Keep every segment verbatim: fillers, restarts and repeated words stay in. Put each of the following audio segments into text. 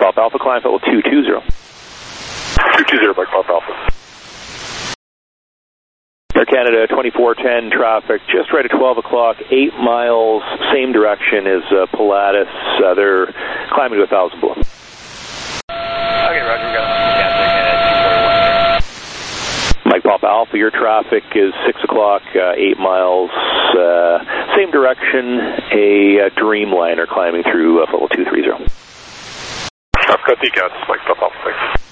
Pop Alpha, climb level two two zero. two two zero, Mike Pop Alpha. Air Canada twenty-four ten traffic, just right at twelve o'clock, eight miles, same direction as uh, Pilatus. Uh, they're climbing to one thousand below. Okay, Roger, we got a Air Canada two forty-one. Mike Pop Alpha, your traffic is six o'clock, uh, eight miles, uh, same direction, a uh, Dreamliner climbing through uh, level two three zero. I've got decals, Mike Pop Alpha, thanks.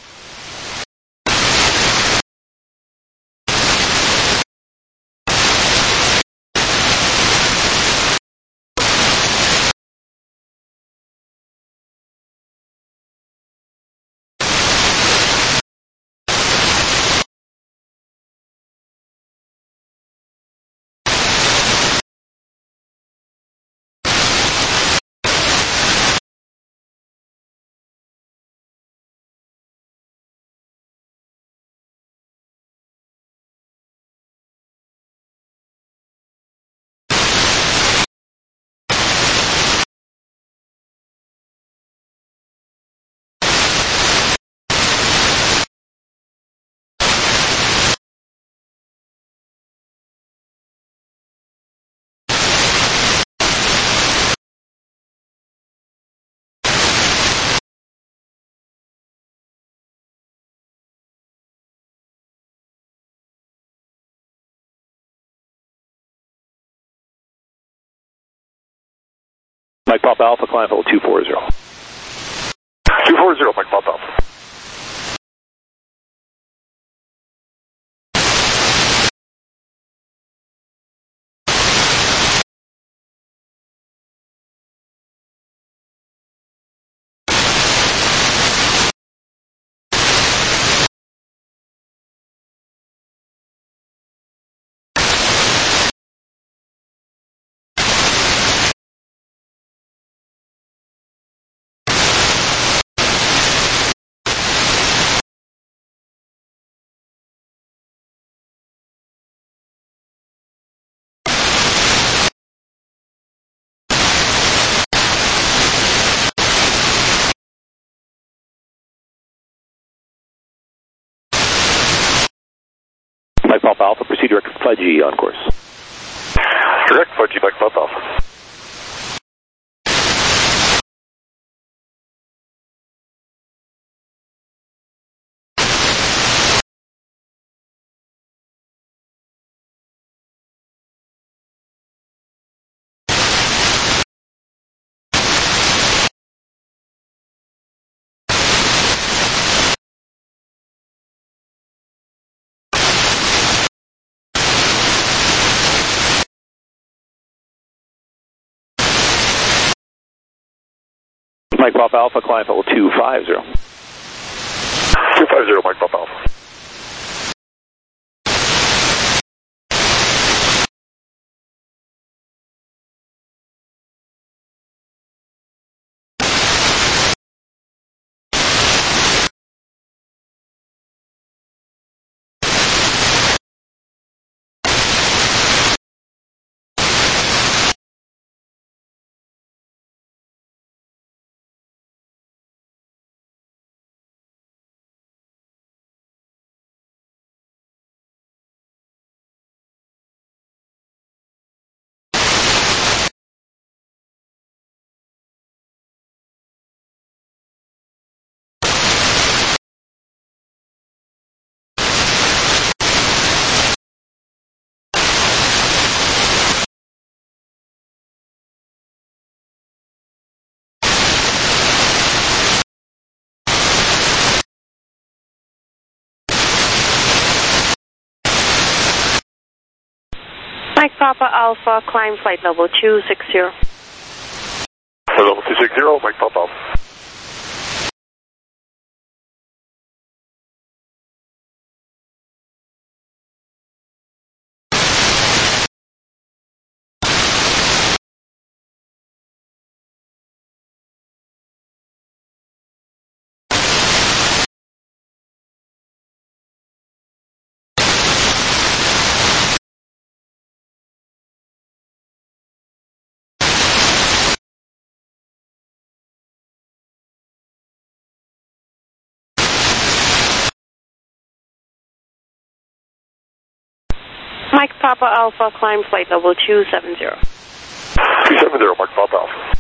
Mike Pop Alpha, climb level two four zero. two four zero, Mike Pop Alpha. Mike Pop Alpha, proceed direct Fudgy on course. Direct Fudgy, Mike Pop Alpha. Mike Pop Alpha, climb level two five zero. two five zero, Mike Pop Alpha. Mike Papa Alpha, climb flight level two six zero. Flight level two six zero, Mike Papa Alpha. Mike Papa Alpha, climb flight level two seven zero. two seven zero, Mike Papa Alpha.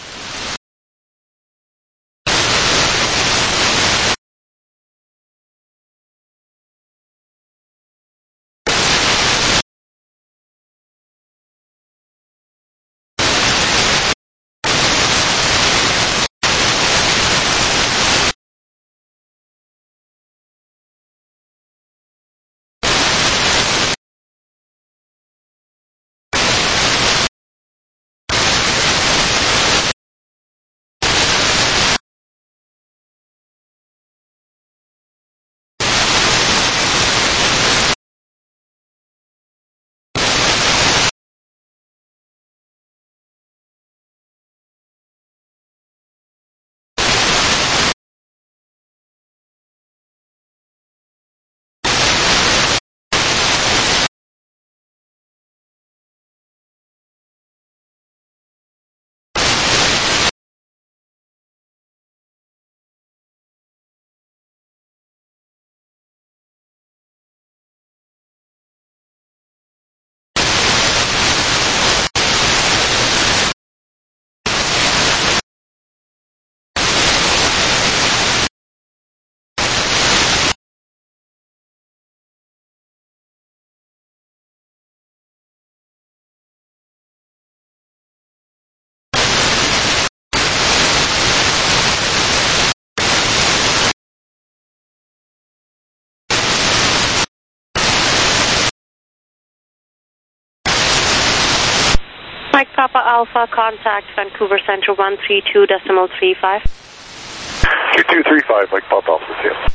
Mike Papa Alpha, contact Vancouver Central one three two decimal three five. two two three five, Mike Papa Alpha, yes.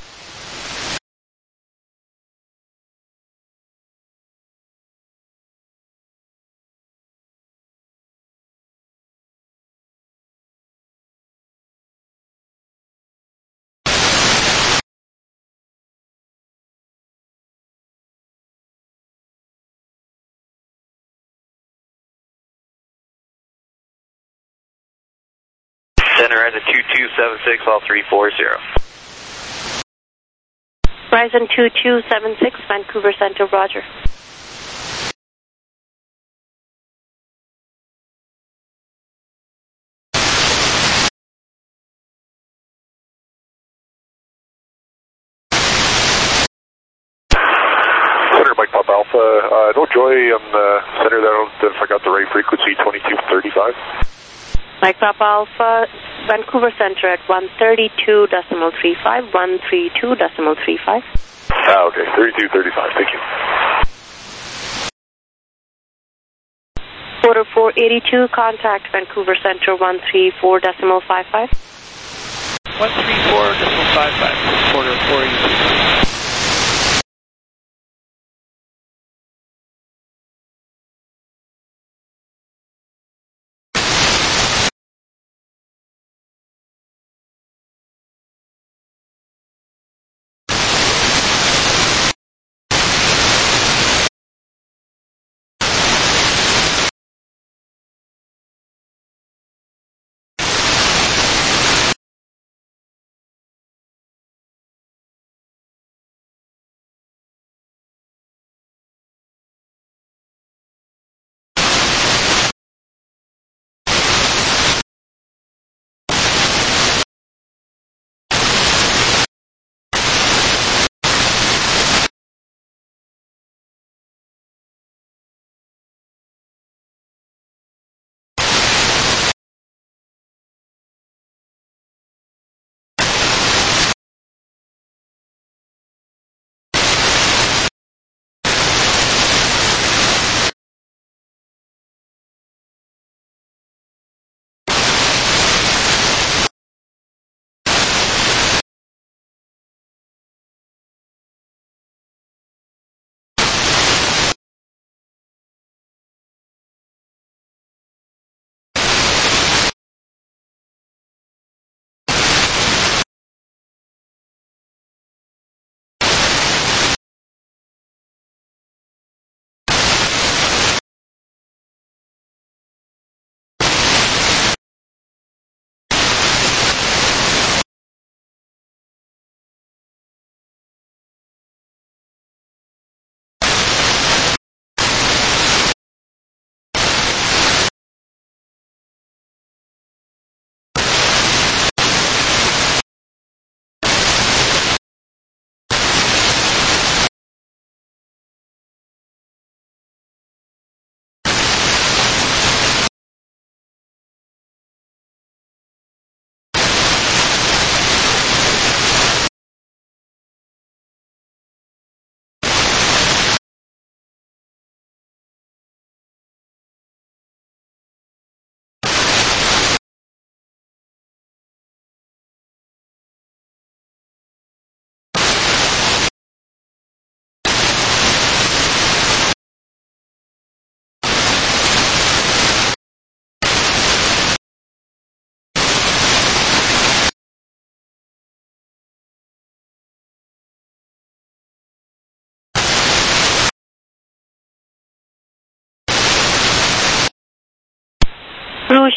Center at a two two seven six, all three four zero. Horizon two two seven six, Vancouver Central, roger. Center, Mike Papa Alpha. Uh, no joy on the center there. I don't know if I got the right frequency, twenty-two thirty-five. Mike Papa Alpha, Vancouver Center at one thirty-two decimal three five, one thirty-two decimal three five. Ah, okay, thirty-two thirty-five, thank you. Quarter four eighty-two, contact Vancouver Center one three four decimal five five. one three four decimal five five, quarter four eighty-two.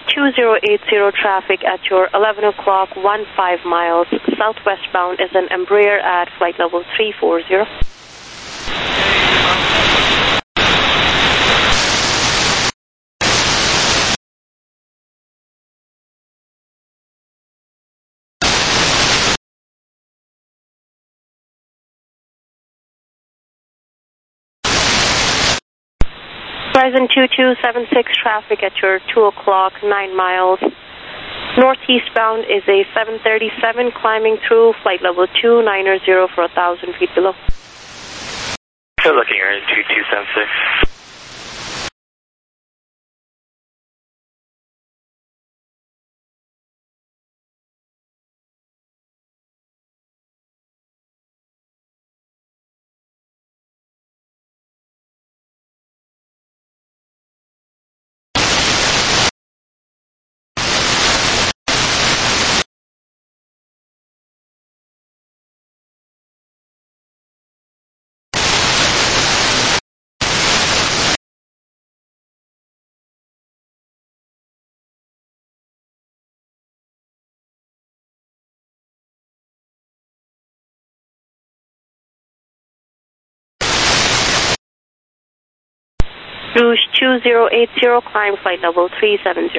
two zero eight zero traffic at your eleven o'clock, fifteen miles. Southwestbound is an Embraer at flight level three forty. Horizon two two seven six traffic at your two o'clock, nine miles. Northeastbound is a seven thirty-seven climbing through flight level two ninety for one thousand feet below. Still looking at two two seven six. Rouge two zero eight zero, climb flight level three seventy.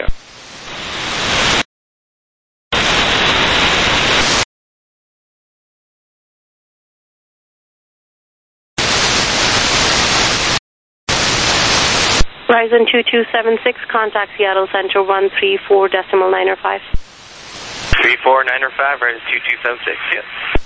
Horizon two two seven six, contact Seattle Center one three four decimal nine five. three four nine five, Horizon two two seven six, yes.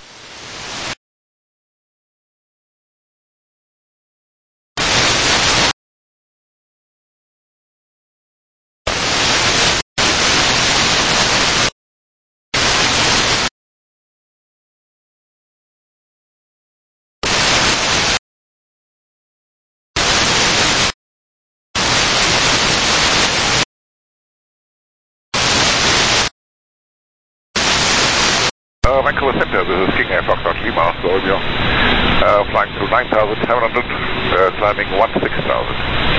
Uh, Vancouver Center, this is King Air Foxtrot Lima, Slovenia. Uh, flying through nine thousand seven hundred, uh, climbing sixteen thousand.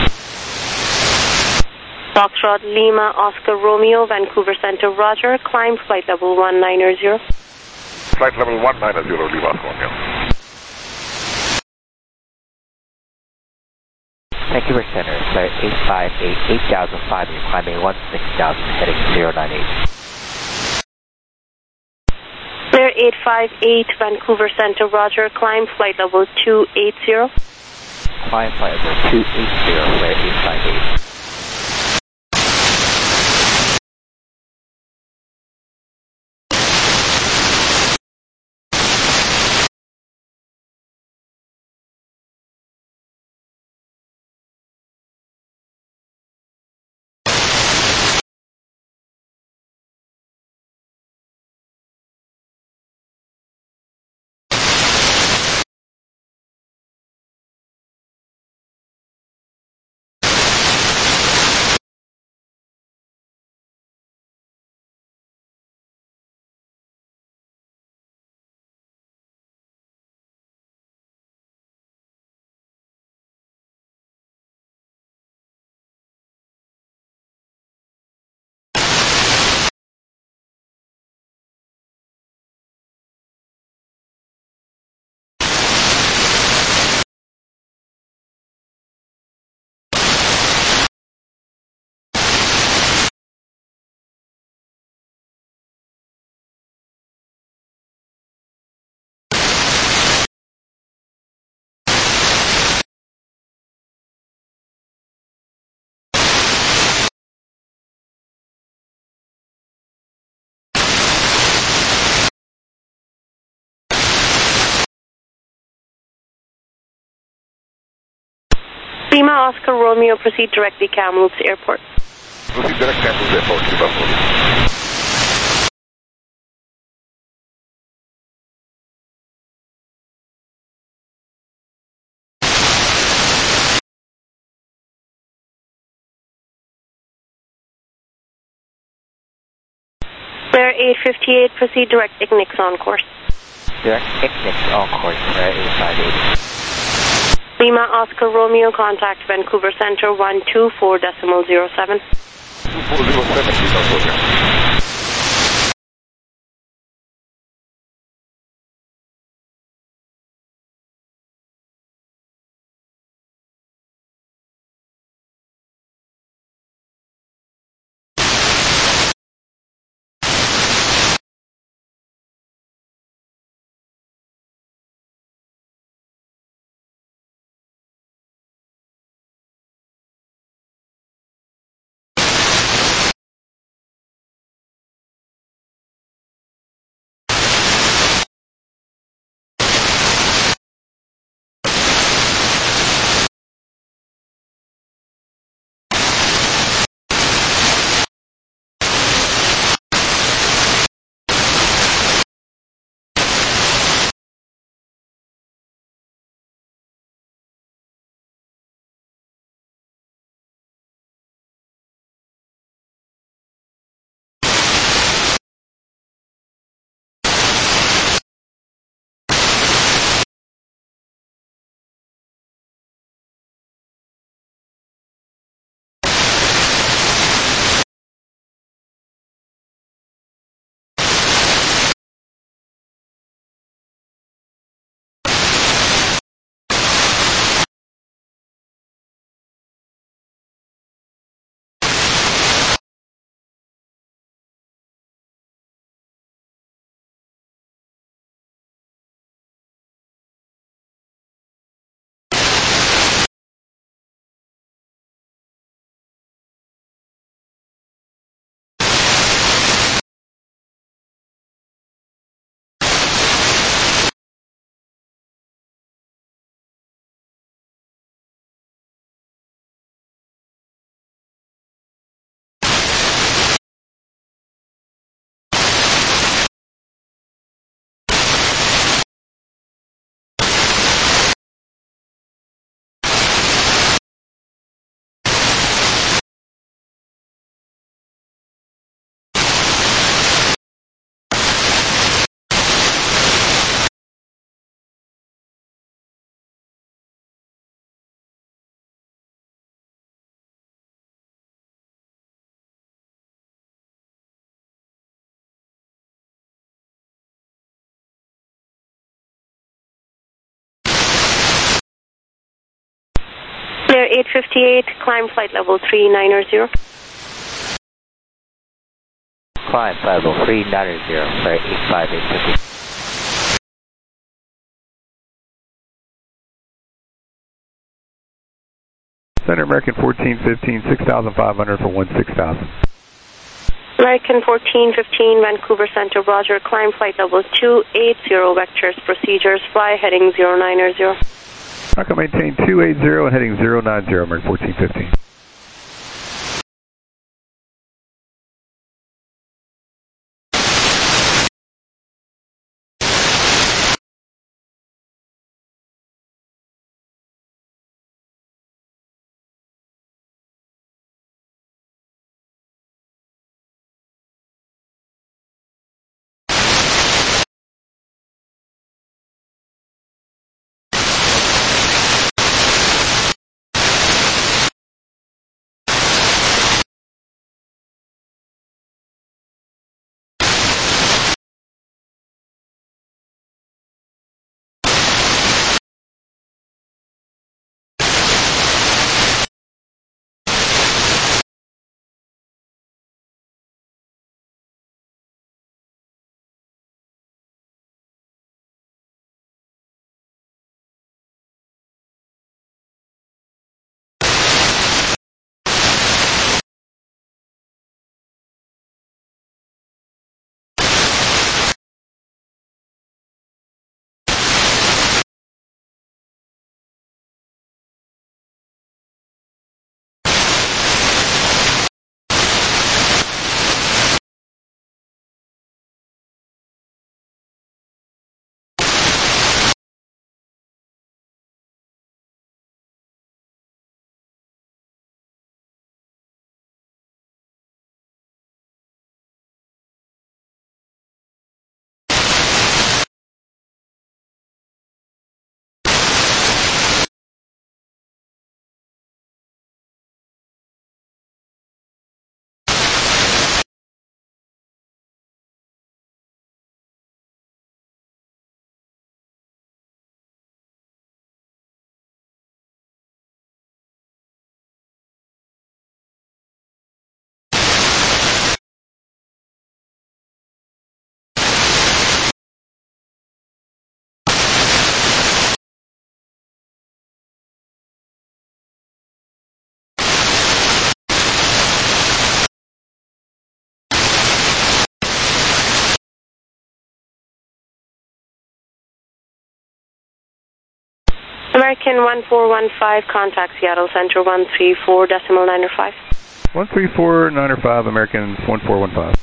Foxtrot Lima, Oscar Romeo, Vancouver Center, Roger, climb flight level one ninety. Flight level one ninety, Lima, Slovenia. Vancouver Center, flight eight five eight, eight thousand five, you're climbing sixteen thousand, heading zero nine eight. Clear eight five eight, Vancouver Center, Roger, climb flight level two eighty. Climb flight level two eighty, clear eight five eight. Lima, Oscar Romeo, proceed directly Kamloops Airport. Proceed direct Kamloops Airport, Lima. Clear eight fifty-eight, proceed direct Ignix on course. Direct Ignix on course, uh, eight five eight. Lima, Oscar Romeo, contact Vancouver Center one two four decimal zero seven. two four zero seven, Lima Georgia. Clear eight fifty-eight, climb flight level three nine zero. Climb flight level three nine zero, flight eight five eight fifty. Center American fourteen fifteen, six thousand five hundred for one six thousand. American fourteen fifteen, Vancouver Center, Roger, climb flight level two eighty, vectors, procedures, fly heading zero nine zero. I can maintain two eighty and heading zero nine zero, American fourteen fifteen. American one four one five, contact Seattle Center one three four decimal nine five. one three four nine five, American one four one five.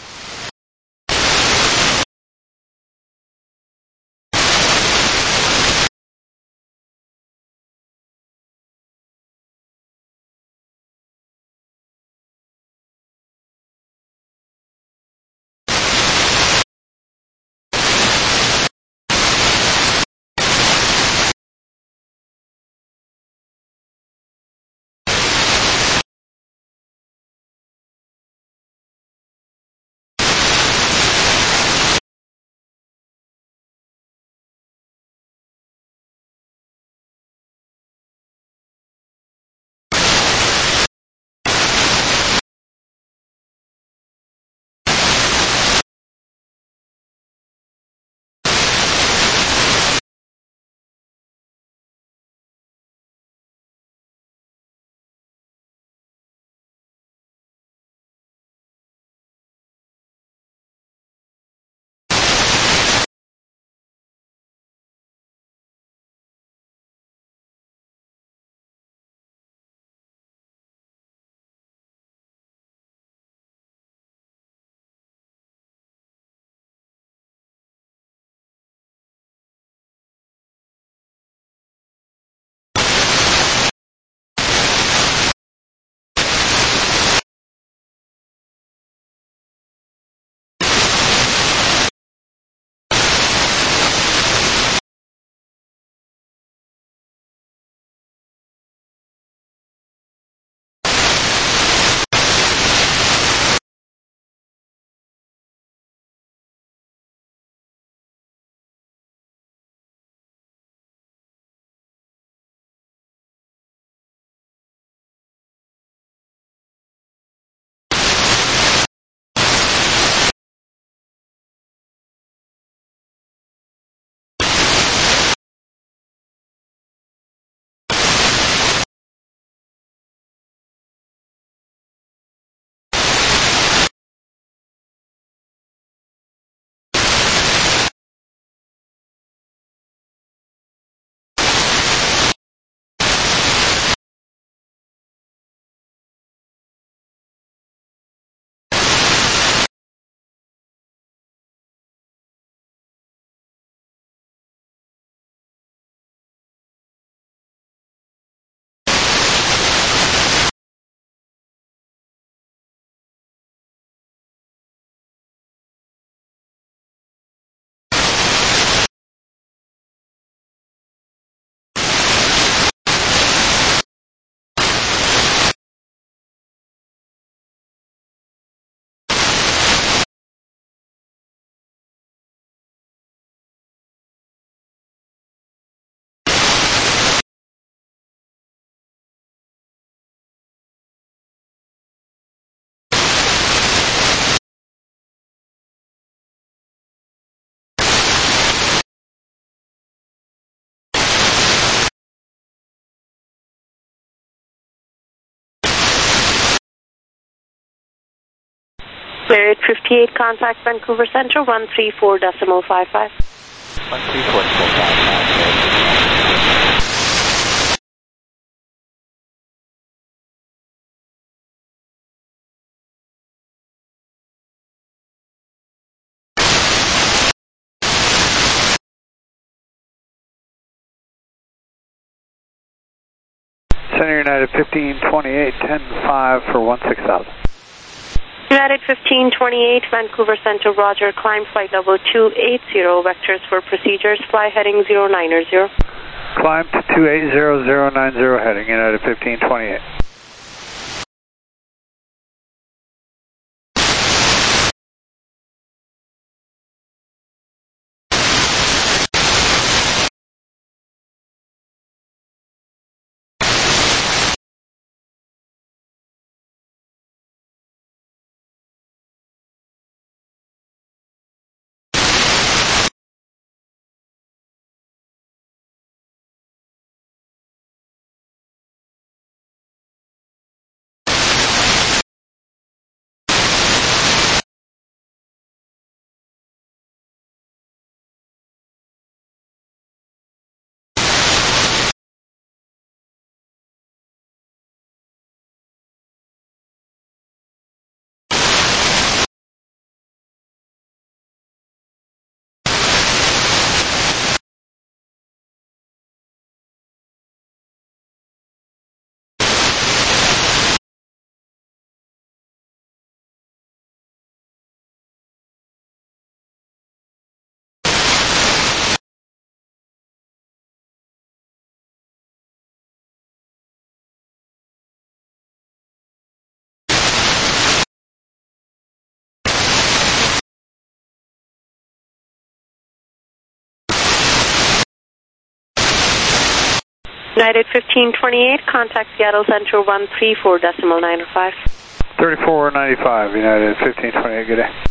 Spirit fifty-eight, contact Vancouver Center one three four decimal five five. one three four decimal five five. Center United fifteen twenty-eight, ten five for one six thousand. United fifteen twenty-eight, Vancouver Center, Roger, climb flight level two eighty, vectors for procedures, fly heading zero nine zero. Climb to two eight zero zero nine zero heading, United fifteen twenty-eight. United fifteen twenty-eight, contact Seattle Center one three four decimal nine five. thirty-four ninety-five, United fifteen twenty-eight, good day.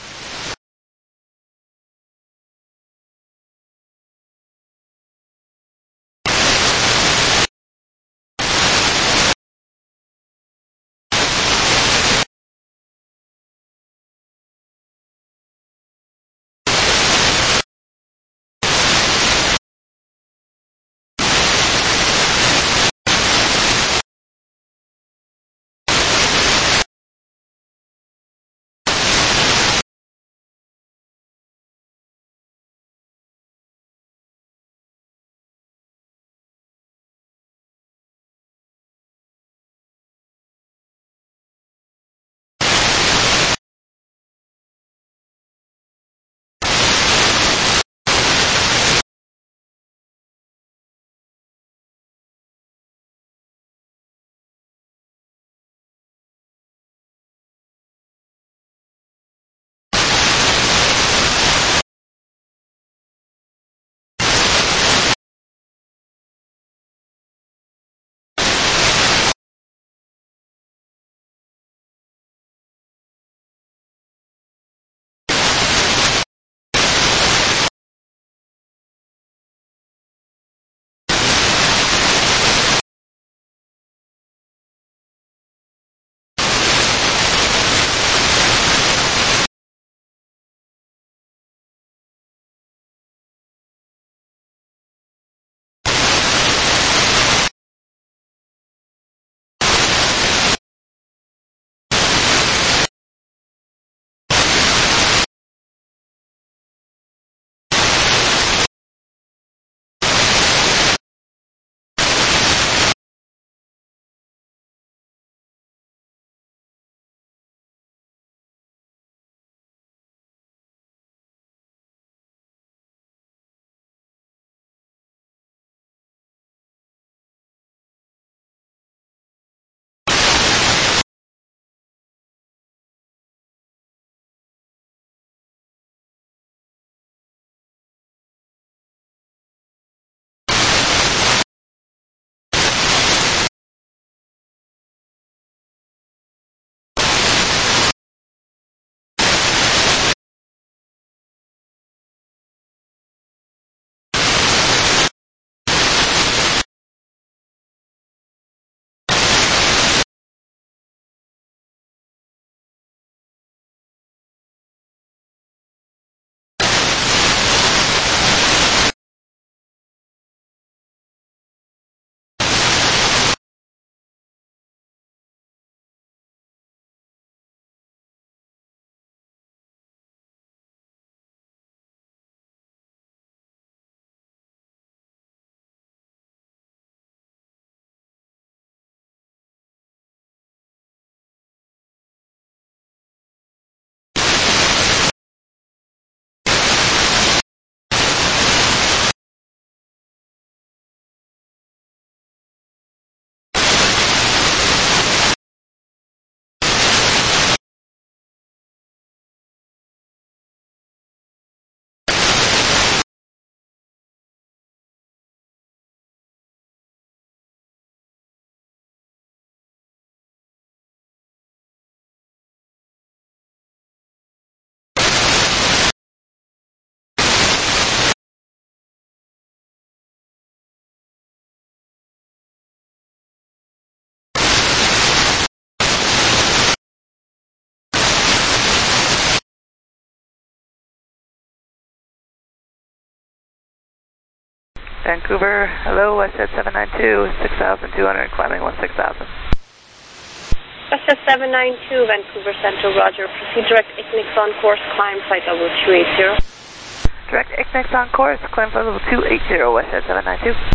Vancouver, hello, Westjet seven nine two, six thousand two hundred, climbing one six thousand. Westjet seven nine two, Vancouver Central, roger. Proceed direct I C N I X on course, climb flight level two eight zero. Direct I C N I X on course, climb flight level two eight zero, Westjet seven nine two.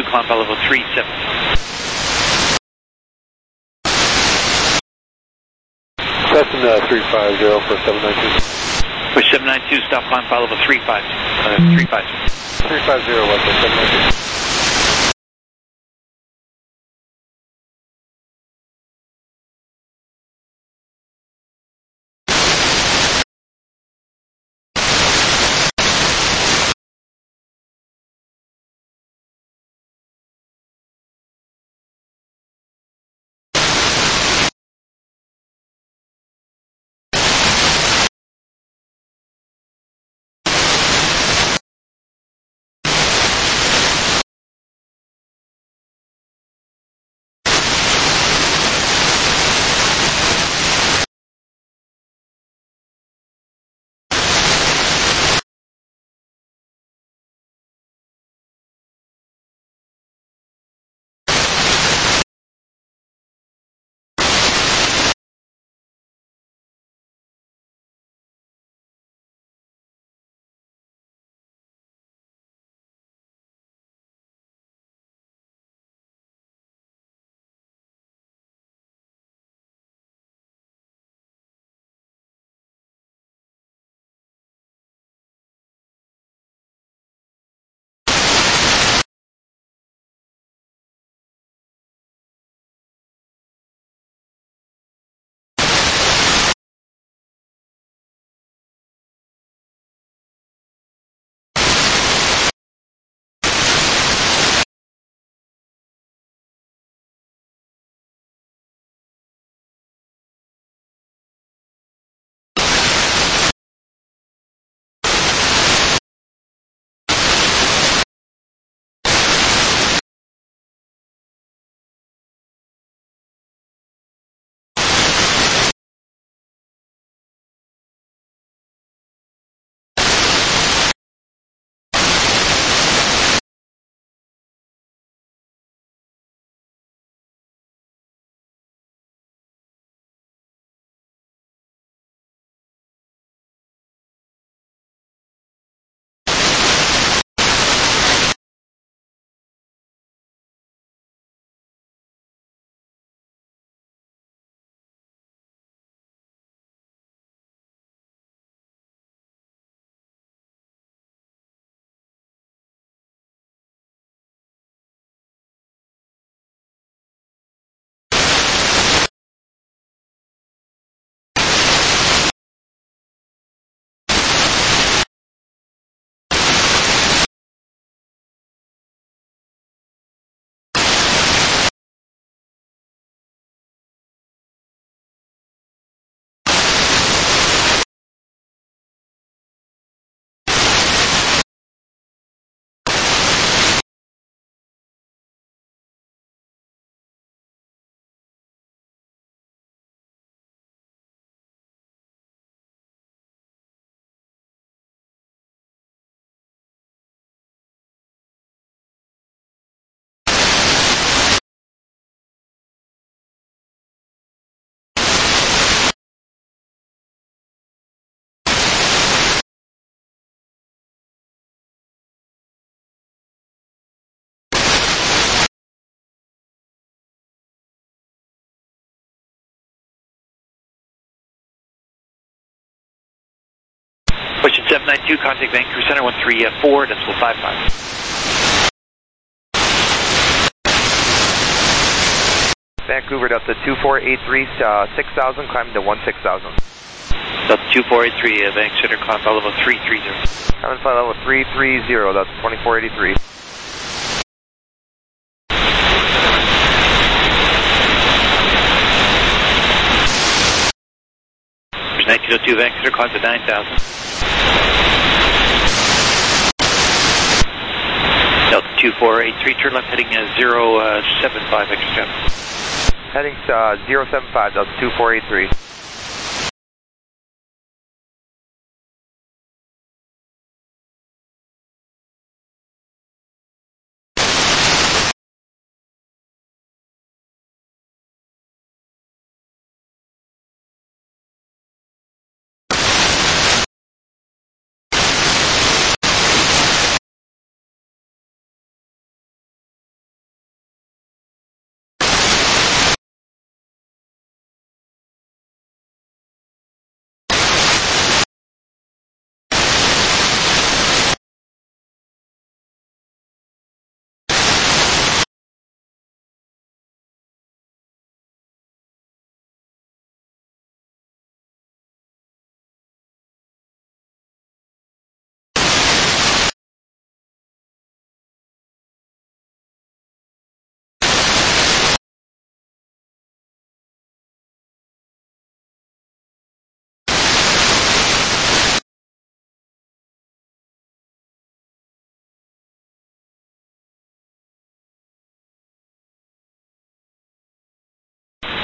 two, climb by level three seven. Cessna three five zero for seven nine two. For seven nine two, stop climb by level three five. Uh, three five. three five zero, what's it, seven nine two. Question seven nine two, contact Vancouver Center one three four, decimal five five. Vancouver Delta two four eight three, uh, six thousand, climbing to one six thousand. Delta two four eight three, uh, Vancouver Center, climb by level three three zero. Climbing by level three three zero, that's twenty-four eighty-three. nineteen oh two, Vancouver, climb to nine thousand. Delta two four eight three, turn left heading uh, zero seven five, extra jump. Heading uh, zero seven five, Delta two four eight three.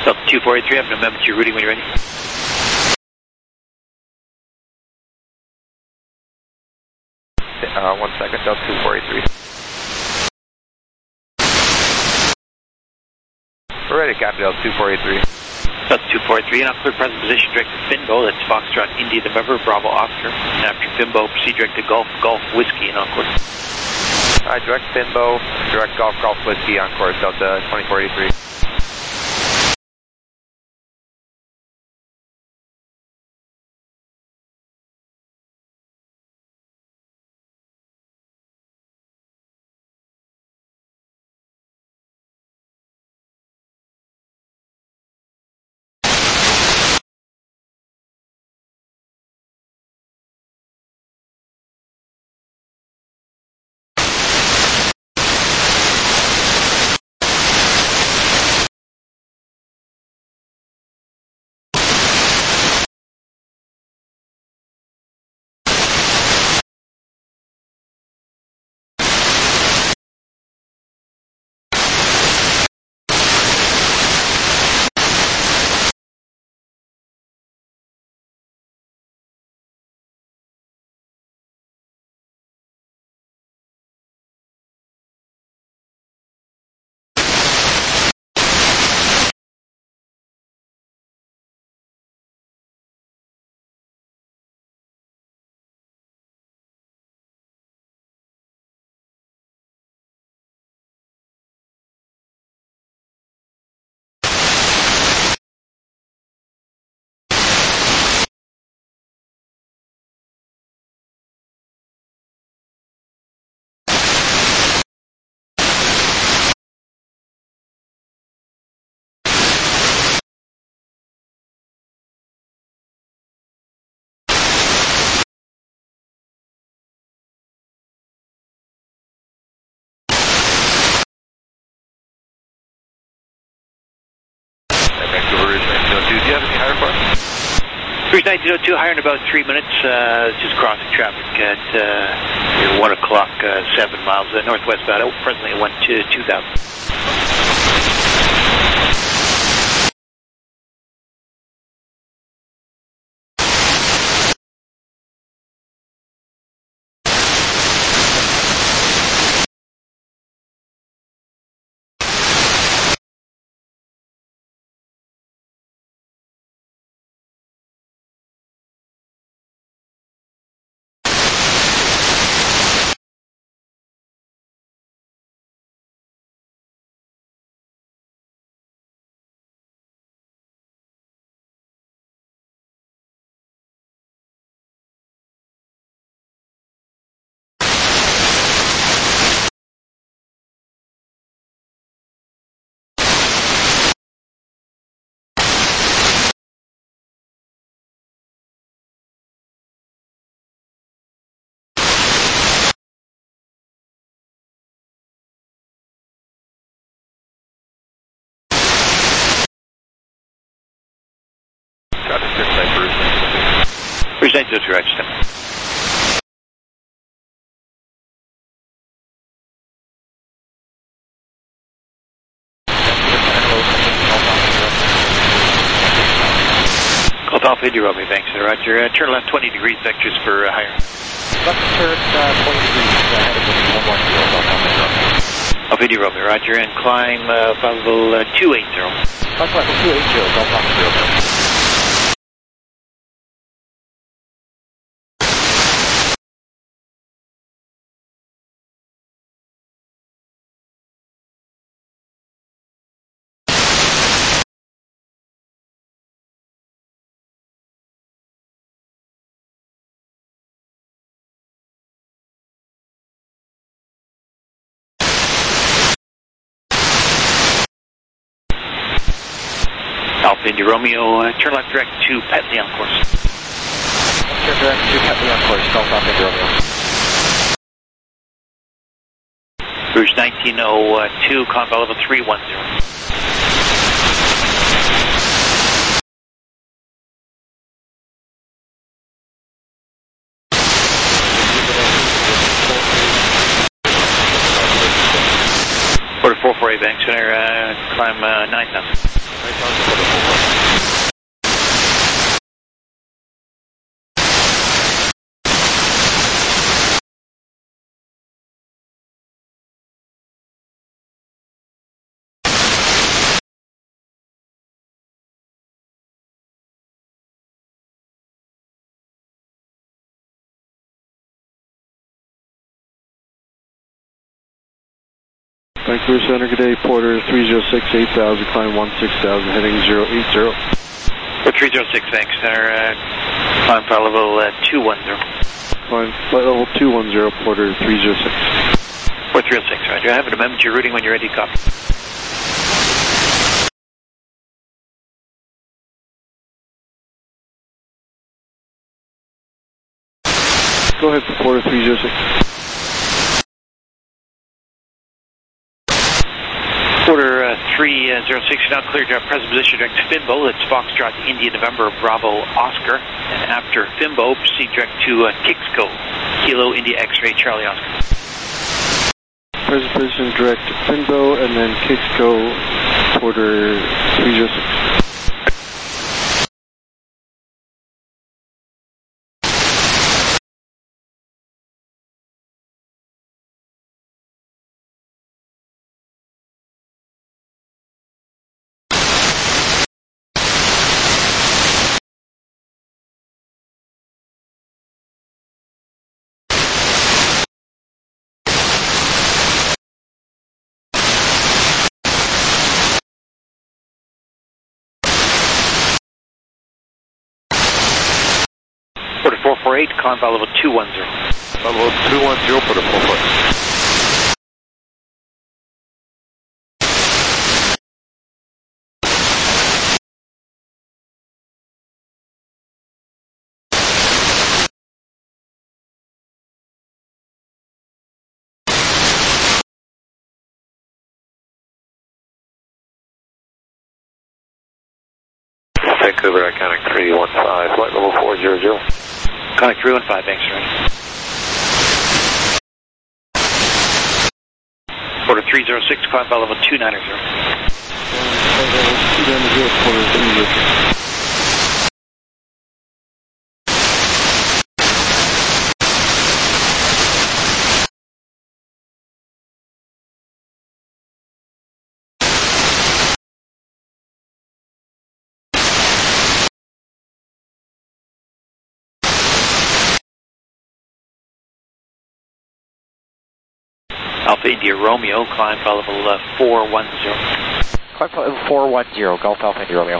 Delta two four eight three, I have an amendment to your routing when you're ready. Uh, one second, Delta two four eight three. We're ready, copy Delta two four eight three. Delta two four eight three, and I'll clear present position direct to Finbo, that's Foxtrot India November, Bravo Oscar. And after Finbo, proceed direct to Golf, Golf Whiskey, and Encore. Alright, direct Finbo, direct Golf, Golf Whiskey, Encore, Delta twenty-four eighty-three. Cruise nineteen oh two, higher in about three minutes, uh, just crossing traffic at uh, one o'clock, uh, seven miles uh, northwest bound, oh, presently at one to two thousand. Cruise nineteen oh two, right, step. Golf Alpha India Romeo, thanks, roger. Uh, turn left twenty degrees vectors for uh, higher. Left turn uh, twenty degrees, uh, headed to one one zero, Golf Alpha India Romeo. Alpha India Romeo, roger, and climb uh, level uh, two eighty. Climb level two eighty, Golf Alpha India Romeo. Alpha India Romeo, uh, turn left direct to Petley on course. Turn direct to Petley on course, Golf Alpha India Romeo. Rouge nineteen oh two, combat level three one zero. Quarter four four eight, bank center, uh, climb uh, nine thousand. Vancouver Center, good day, Porter three zero six, eight thousand, climb one six thousand, heading zero eight zero. For three zero six, thanks, Center, uh, climb flight level uh, two one zero. Climb flight level two one zero, Porter three zero six. For three zero six, roger. I have an amendment to your routing when you're ready, copy. Go ahead for Porter three zero six. Porter uh, three zero six, you're now cleared to our present position direct to Fimbo. That's Foxtrot India November Bravo Oscar. And after Fimbo, proceed direct to uh, Kixco, Kilo India X-ray Charlie Oscar. Present position direct to Fimbo and then Kixco, Porter three zero six. Porter four four eight, climb flight level two one zero. Level two one zero, Porter four four eight. Vancouver, Iconic three one five, flight level four zero zero. Iconic three one five, thanks, right. Porter three zero six, climb flight level two nine zero. two nine zero, Porter three zero six. Alpha India Romeo, climb flight level uh, four one zero. Climb flight level four one zero, Golf Alpha India Romeo.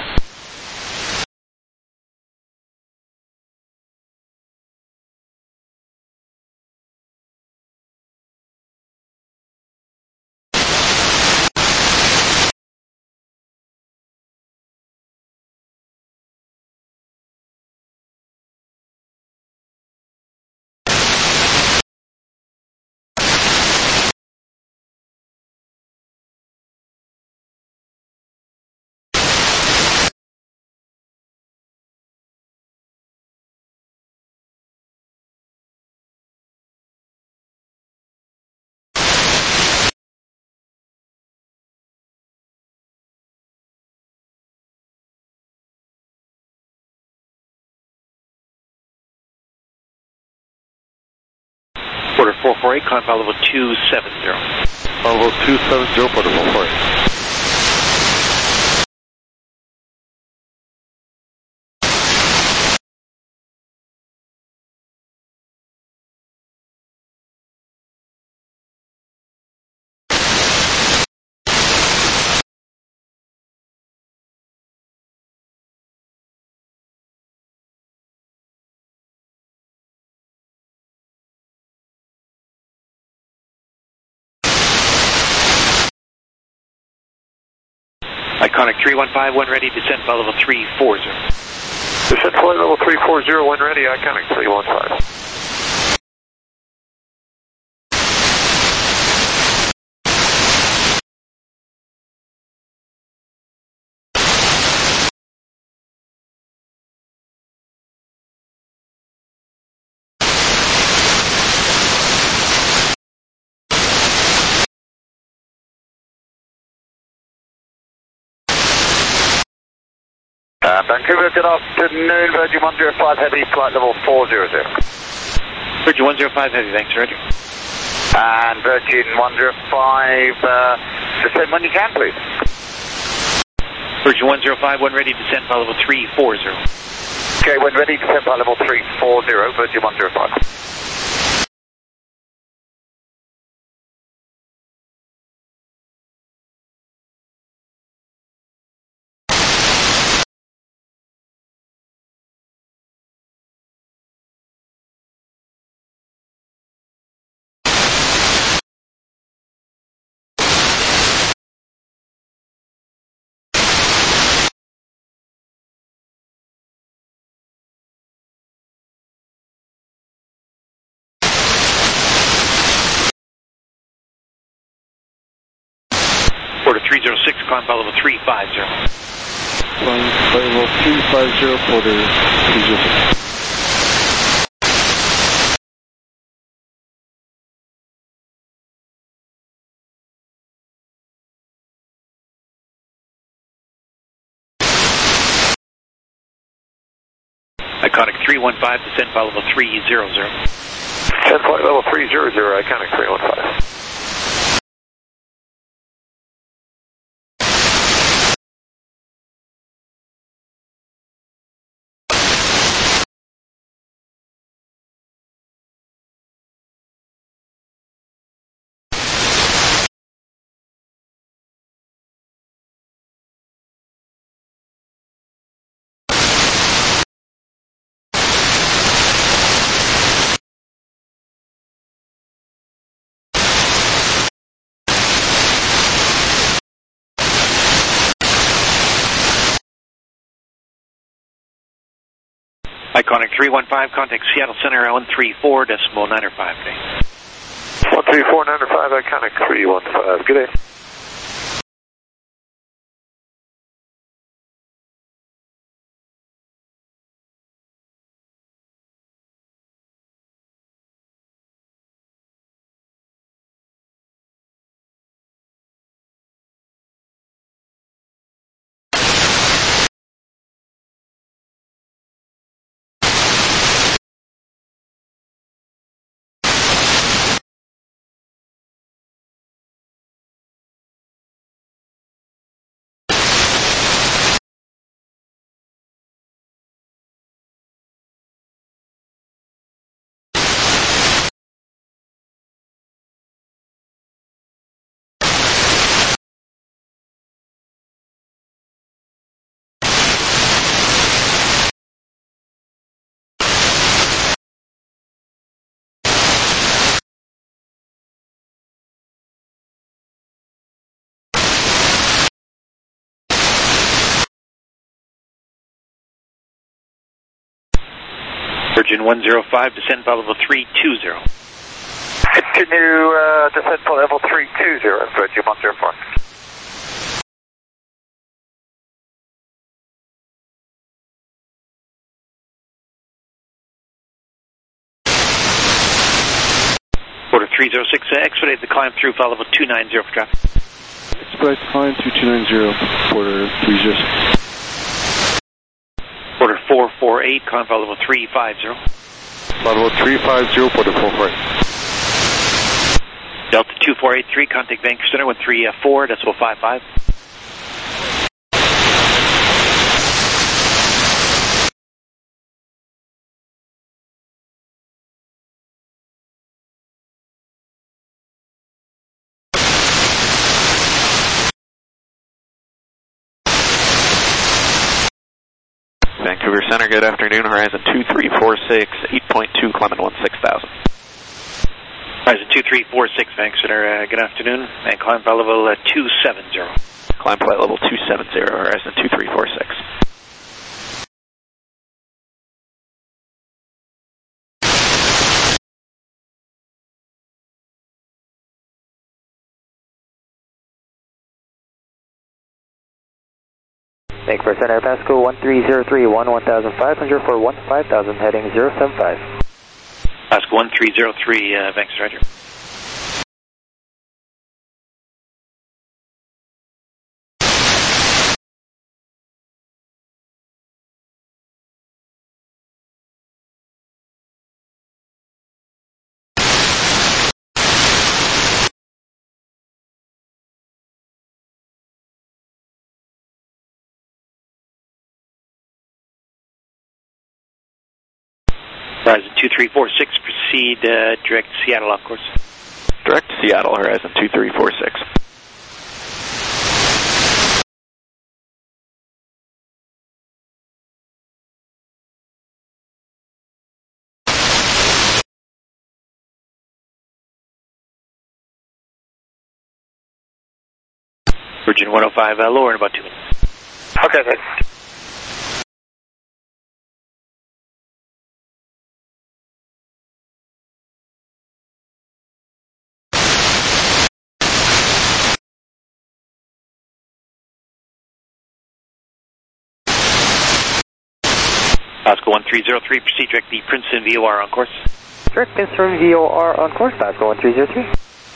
Porter four four eight, climb flight level two seven zero. Level two seven zero, Porter four four eight. Iconic three one five, when ready, descent flight level three four zero. Descent flight level three four zero, when ready, Iconic three one five. Uh, Vancouver, good afternoon, Virgin one zero five Heavy, flight level four zero zero. Virgin one zero five Heavy, thanks, Roger. And Virgin one zero five, uh, descend when you can, please. Virgin one zero five, when ready, descent flight level three four zero. Okay, when ready, descent flight level three four zero, Virgin one zero five. Quarter three zero six, climb flight level three five zero. Climb flight level three five zero, quarter three zero six. Iconic three one five, descend flight level three zero zero. Descend flight level three zero zero, Iconic three one five. Iconic three one five, contact Seattle Center one three four decimal nine five. one three four nine five, Iconic three one five. Good day. Virgin one zero five, descend flight level three two zero. Continue uh, descend flight level three two zero, Virgin one zero five. Quarter three zero six, uh, expedite the climb through flight level two nine zero for traffic. Expedite the climb through two nine zero, quarter three zero six. Quarter four four eight, climb flight level three five zero. Flight level three five zero, quarter four four eight. Delta two four eight three, contact Vancouver Center one three four decimal five five. Vancouver Center, good afternoon. Horizon two three four six, eight point two, climbing one six thousand. Horizon two three four six, Vancouver Center, uh, good afternoon. And climb flight level uh, two seven zero. Climb flight level two seven zero, Horizon two three four six. Vancouver Center, Pasco one three zero three, one one thousand five hundred for one five thousand, heading zero seven five. Pasco one three zero three, uh, Vancouver, Roger. Horizon two three four six, proceed uh, direct to Seattle off course. Direct to Seattle, Horizon two three four six. Virgin one oh five, uh, lower in about two minutes. Okay, thanks. Pascal one three zero three, proceed direct the Princeton V O R on course. Direct Princeton V O R on course, Pascal one three zero three.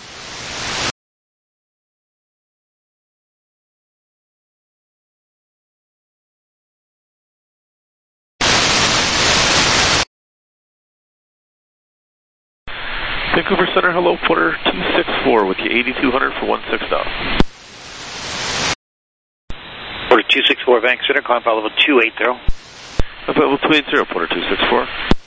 Vancouver Center, hello, Porter two six four with you, eighty-two hundred for one six thousand. Porter two six four, Vancouver Center, climb file level two eight zero. Level two eight zero, Porter two six four.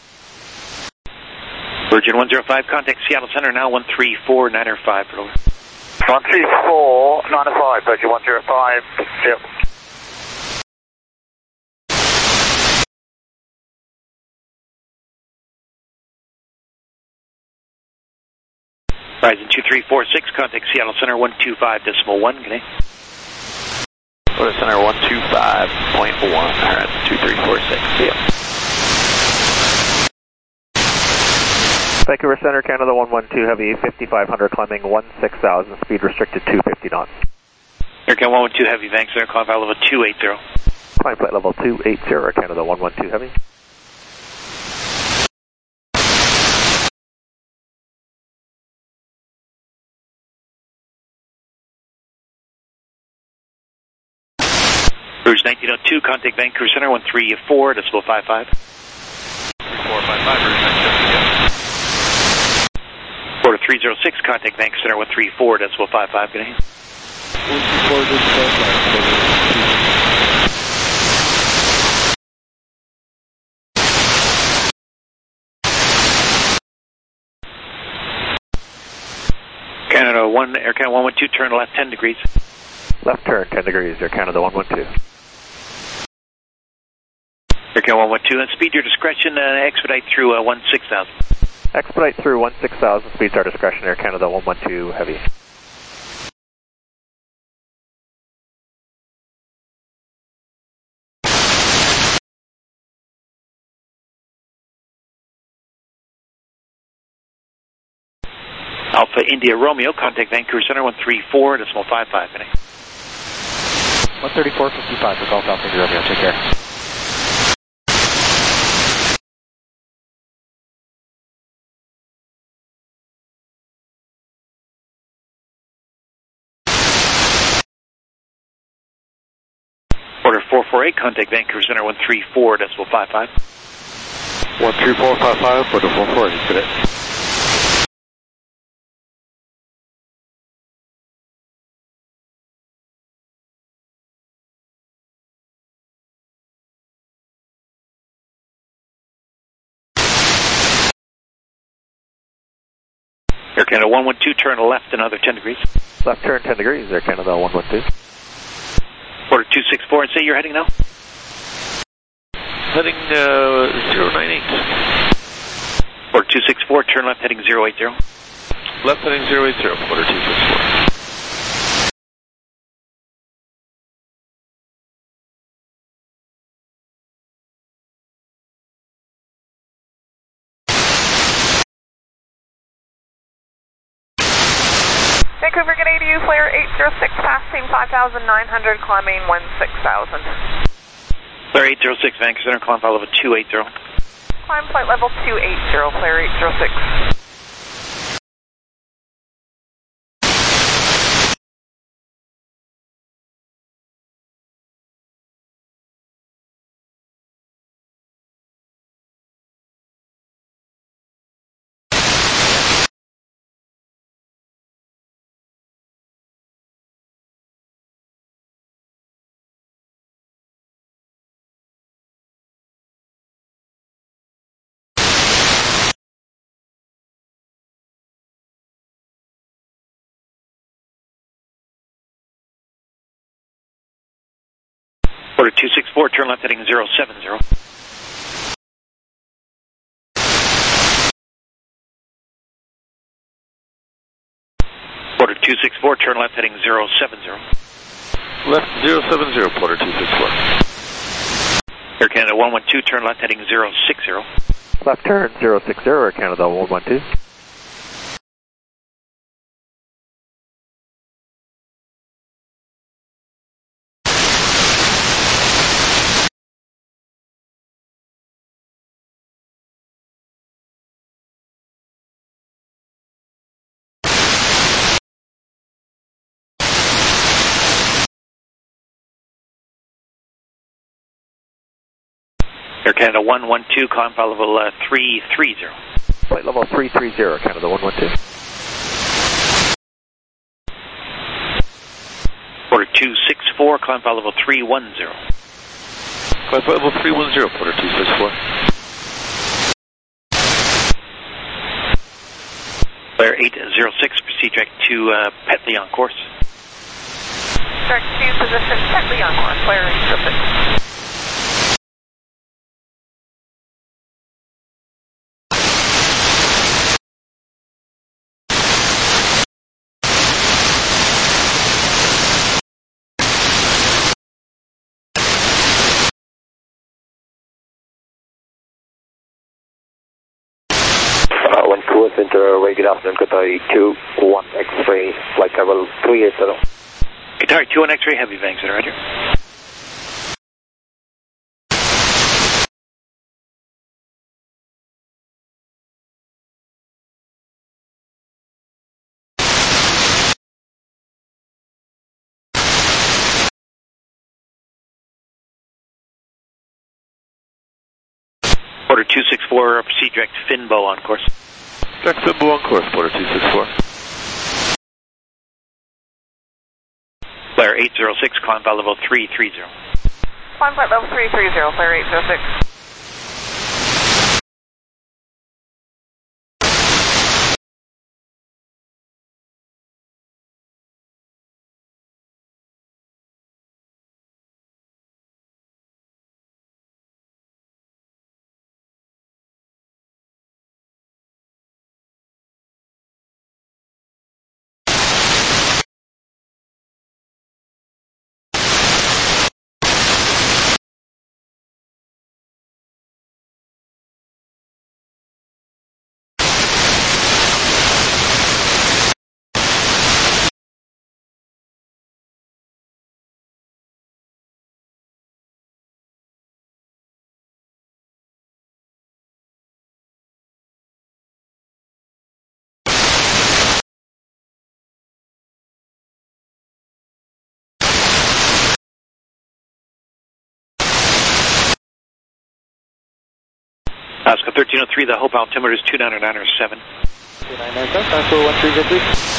Virgin one zero five, contact Seattle Center, now one three four niner five, over. one three four niner five, Virgin one zero five, yep. Horizon two three four six, contact Seattle Center one two five decimal one, good day. Porter Center one two five point one, Horizon two three four six, see ya. Vancouver Center, Canada one one two Heavy, fifty-five hundred, climbing one six thousand, speed restricted two fifty knots. Air Canada one one two Heavy, Vancouver Center, climb file level two eight zero. Climb flight level two eight zero, Canada one one two Heavy. Rouge nineteen oh two, contact Vancouver Center one three four decimal five five. four five five, Rouge nineteen oh two, yeah. Porter three zero six, contact Vancouver Center one three four decimal five five, good day. one two four, decimal five. Canada one, Air Canada one one two, turn left ten degrees. Left turn ten degrees, Air Canada one one two. Air Canada one one two, and speed your discretion, uh, expedite through uh, one six thousand. Expedite through one six thousand, speeds our discretion, Air Canada one one two Heavy. Alpha India Romeo, contact Vancouver Center one three four decimal five five, good day. one thirty-four fifty-five for Golf Alpha India Romeo, take care. Order four four eight, contact Vancouver Center one three four decimal five five. one three four five five, Porter four four eight, today. Air Canada one one two, turn left another ten degrees. Left turn ten degrees, Air Canada one one two. Order two six four, and say you're heading now. Heading uh, zero nine eight. Order two six four, turn left heading zero eight zero. Left heading zero eight zero, Porter two six four. Vancouver, good day to you, flare eight zero six, passing five thousand nine hundred, climbing one six thousand. Flare eight zero six, Vancouver Center, climb file level two eight zero. Climb flight level two eight zero, flare eight zero six. Order two six four, turn left heading zero seven zero. Order two six four, turn left heading zero seven zero. Left zero seven zero, Porter two six four. Air Canada one one two, turn left heading zero six zero. Left turn zero six zero, Air Canada one one two. Air Canada one one two, climb flight level uh, three three zero. Flight level three three zero, Canada one one two. Porter two six four, climb flight level three one zero. Climb flight level three one zero, Porter two six four. Flare eight zero six, proceed direct to uh, Petley on course. Direct to position Petley on course, Flare eight zero six. Vancouver Center, very good afternoon, Qatari two one X-ray, flight level three eight zero. Qatari two one X-ray, heavy banks, roger. Porter two six four, proceed direct to Finbo on course. Direct Finbo on course, Porter two six four. Flare eight zero six, climb flight level three three zero. Climb flight level three three zero, Flare eight zero six. Oscar thirteen oh three, the Hope altimeter is two nine nine seven. two nine nine seven, time for one three zero three.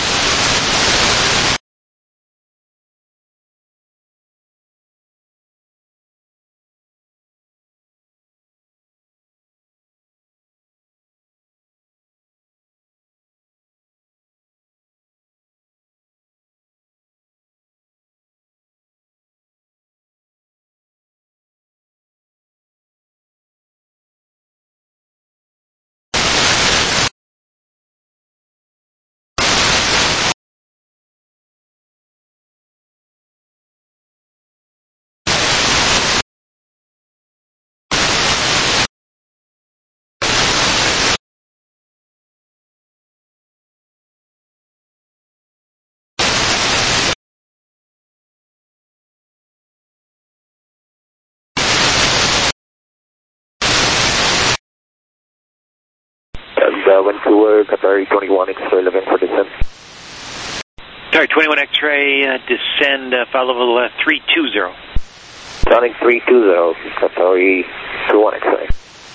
Uh, Vancouver, Qatari twenty-one X-ray, eleven for descent. Qatari twenty-one X-ray, uh, descend uh, flight level uh, three two zero. Sounding three two zero, Qatari two one X-ray.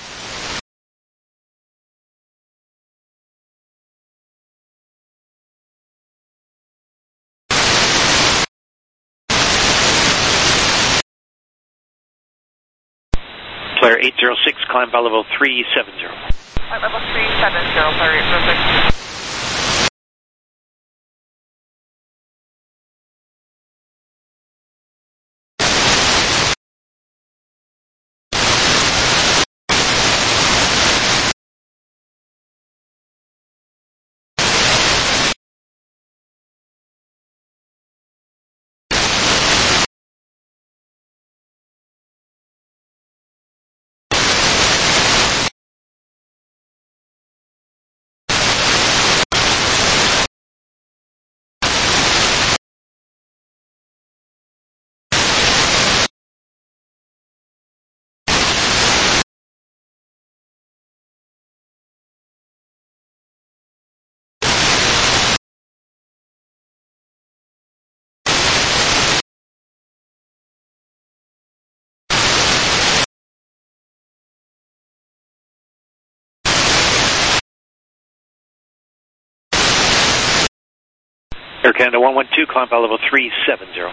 Flare eight zero six, climb flight level three seven zero. Flight level three seven zero, Flare eight zero six. Air Canada one one two, climb file level three seven zero.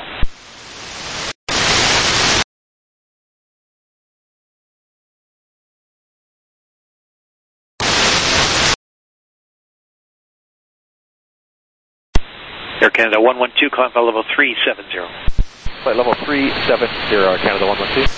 Air Canada one one two, climb file level three seven zero. Flight level three seven zero, Air Canada one one two.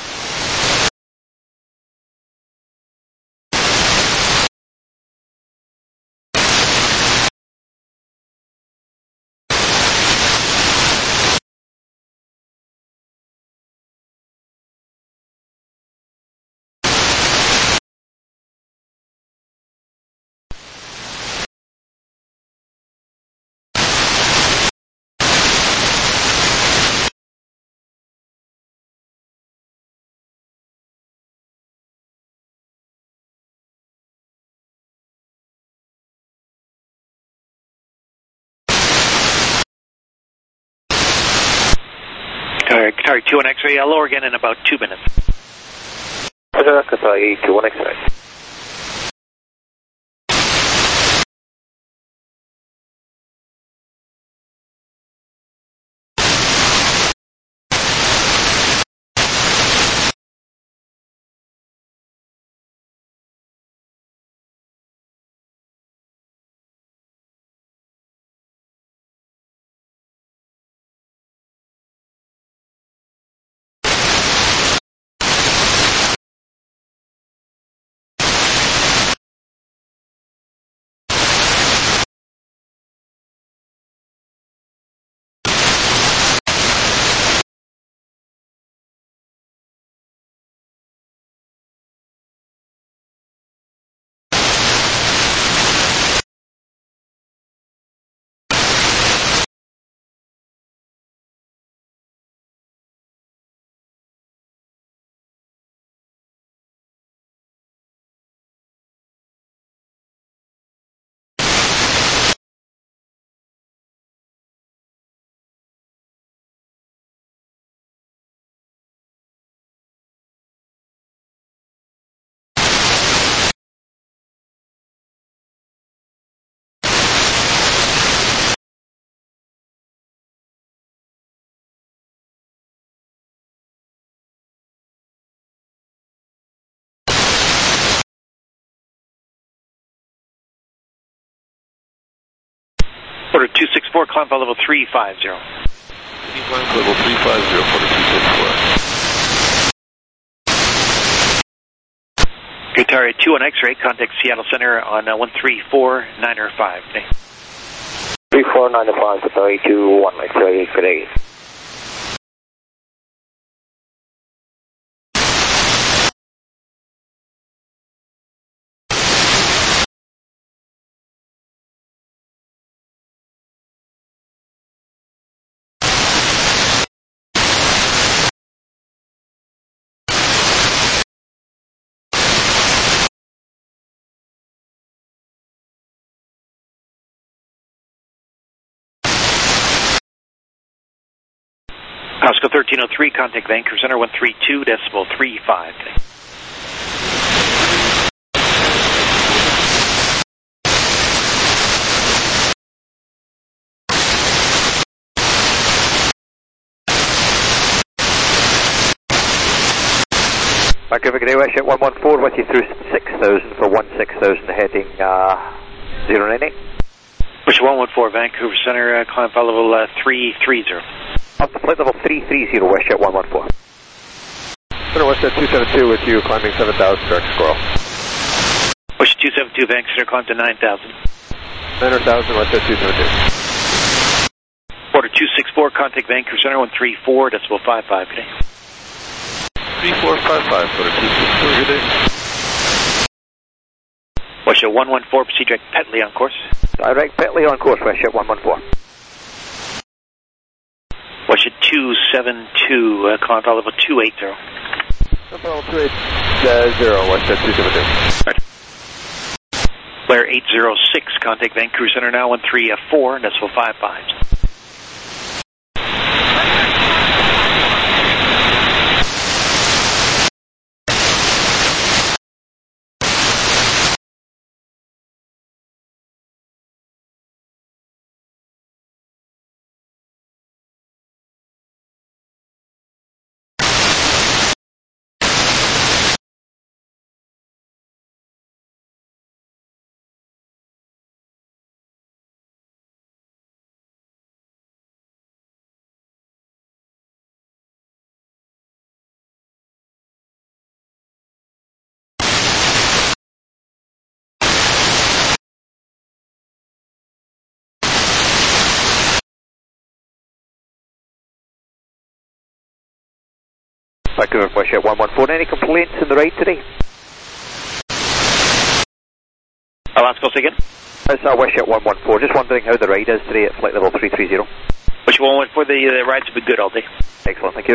Sorry, two one X-ray, I'll lower again in about two minutes. Roger, Qatar two one X-ray. Order two six four, climb file level three five zero. Climb level three five zero, order two six four. Guitar two one X-ray, contact Seattle Center on uh, one three four nine five. three four nine five, Qatar two one X-ray, good day. Oscar thirteen oh three, contact Vancouver Center one three two decimal three five. Vancouver, good day, West Jet one one four with you through six thousand for one six thousand heading uh, zero nine eight. Push one one four, Vancouver Center, uh, climb file level uh, three three zero. Up to flight level three three zero, West Jet one one four. Center West Jet two seven two with you, climbing seven thousand, direct squirrel. Push two seven two, Vancouver Center, climb to nine thousand. nine thousand, West Jet two seven two. Order two six four, contact Vancouver Center one three four decimal five five, good day. three four five five, order two six four, good day. West Jet one one four, proceed direct Petley on course. Direct Petley on course, West Jet one one four. West Jet two seven two, uh, climb file level two eight zero. Climb file level two eight zero, West Jet two seven two. Right. Blair eight zero six, contact Vancouver Center now one three four decimal five five. Vancouver, WestJet one one four. Any complaints in the ride today? Uh, last call again? It's uh, WestJet one one four. Just wondering how the ride is today at flight level three three zero. Which one went for the, the rides have been good all day. Excellent, thank you.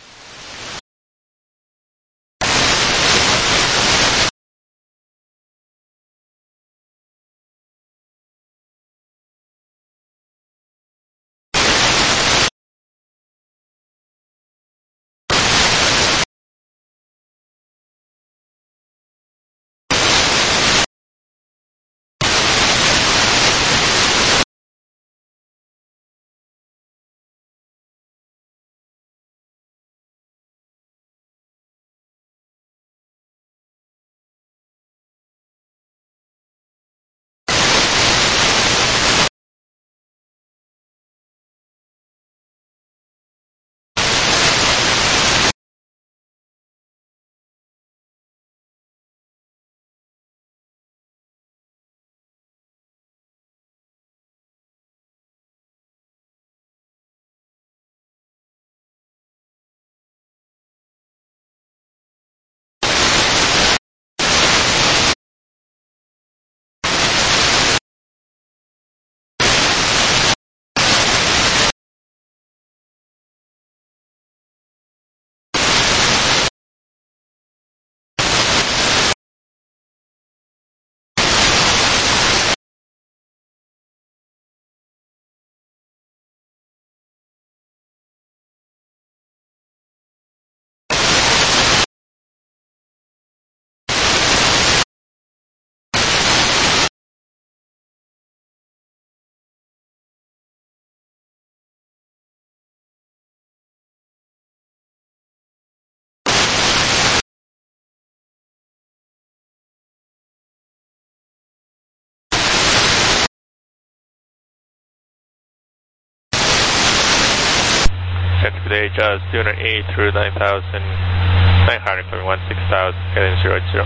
Today, Jazz two oh eight through nine thousand nine hundred, climbing one six thousand, heading zero zero.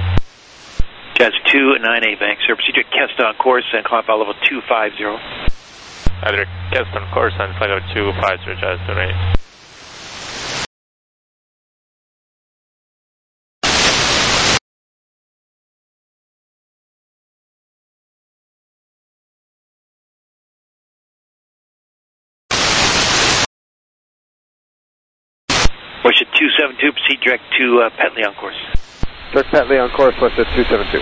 Jazz two nine eight, Vancouver, procedure Kest on course and climb flight level two five zero. Either Kest on course and flight level two five zero, Jazz two oh eight. WestJet two seven two, proceed direct to uh, Petley on course. Direct Petley on course, WestJet two seven two.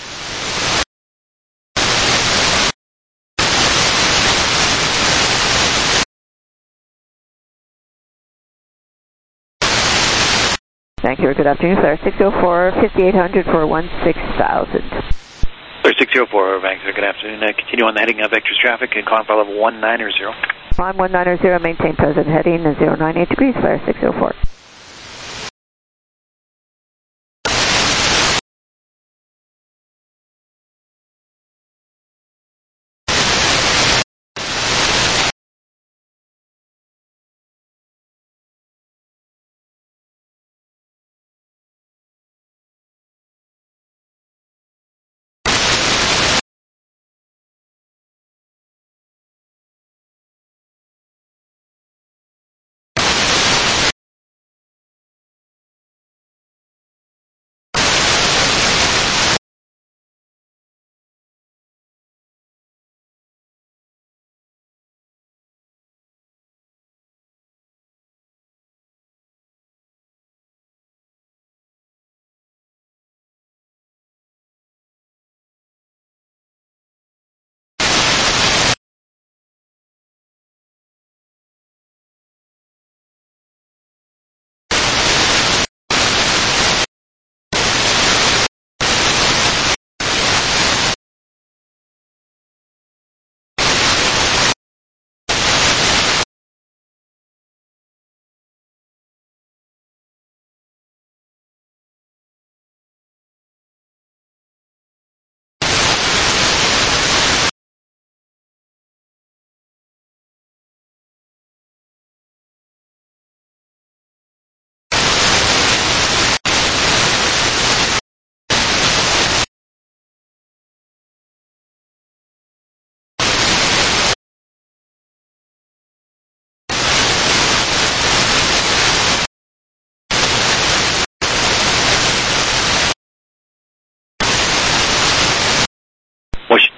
Vancouver, good afternoon. Flare six oh four, fifty-eight hundred for one six thousand. Flare six oh four, Vancouver, good afternoon. Uh, continue on the heading of vectors traffic and climb flight level one nine zero. Climb one nine zero, maintain present heading zero nine eight degrees, flare six oh four.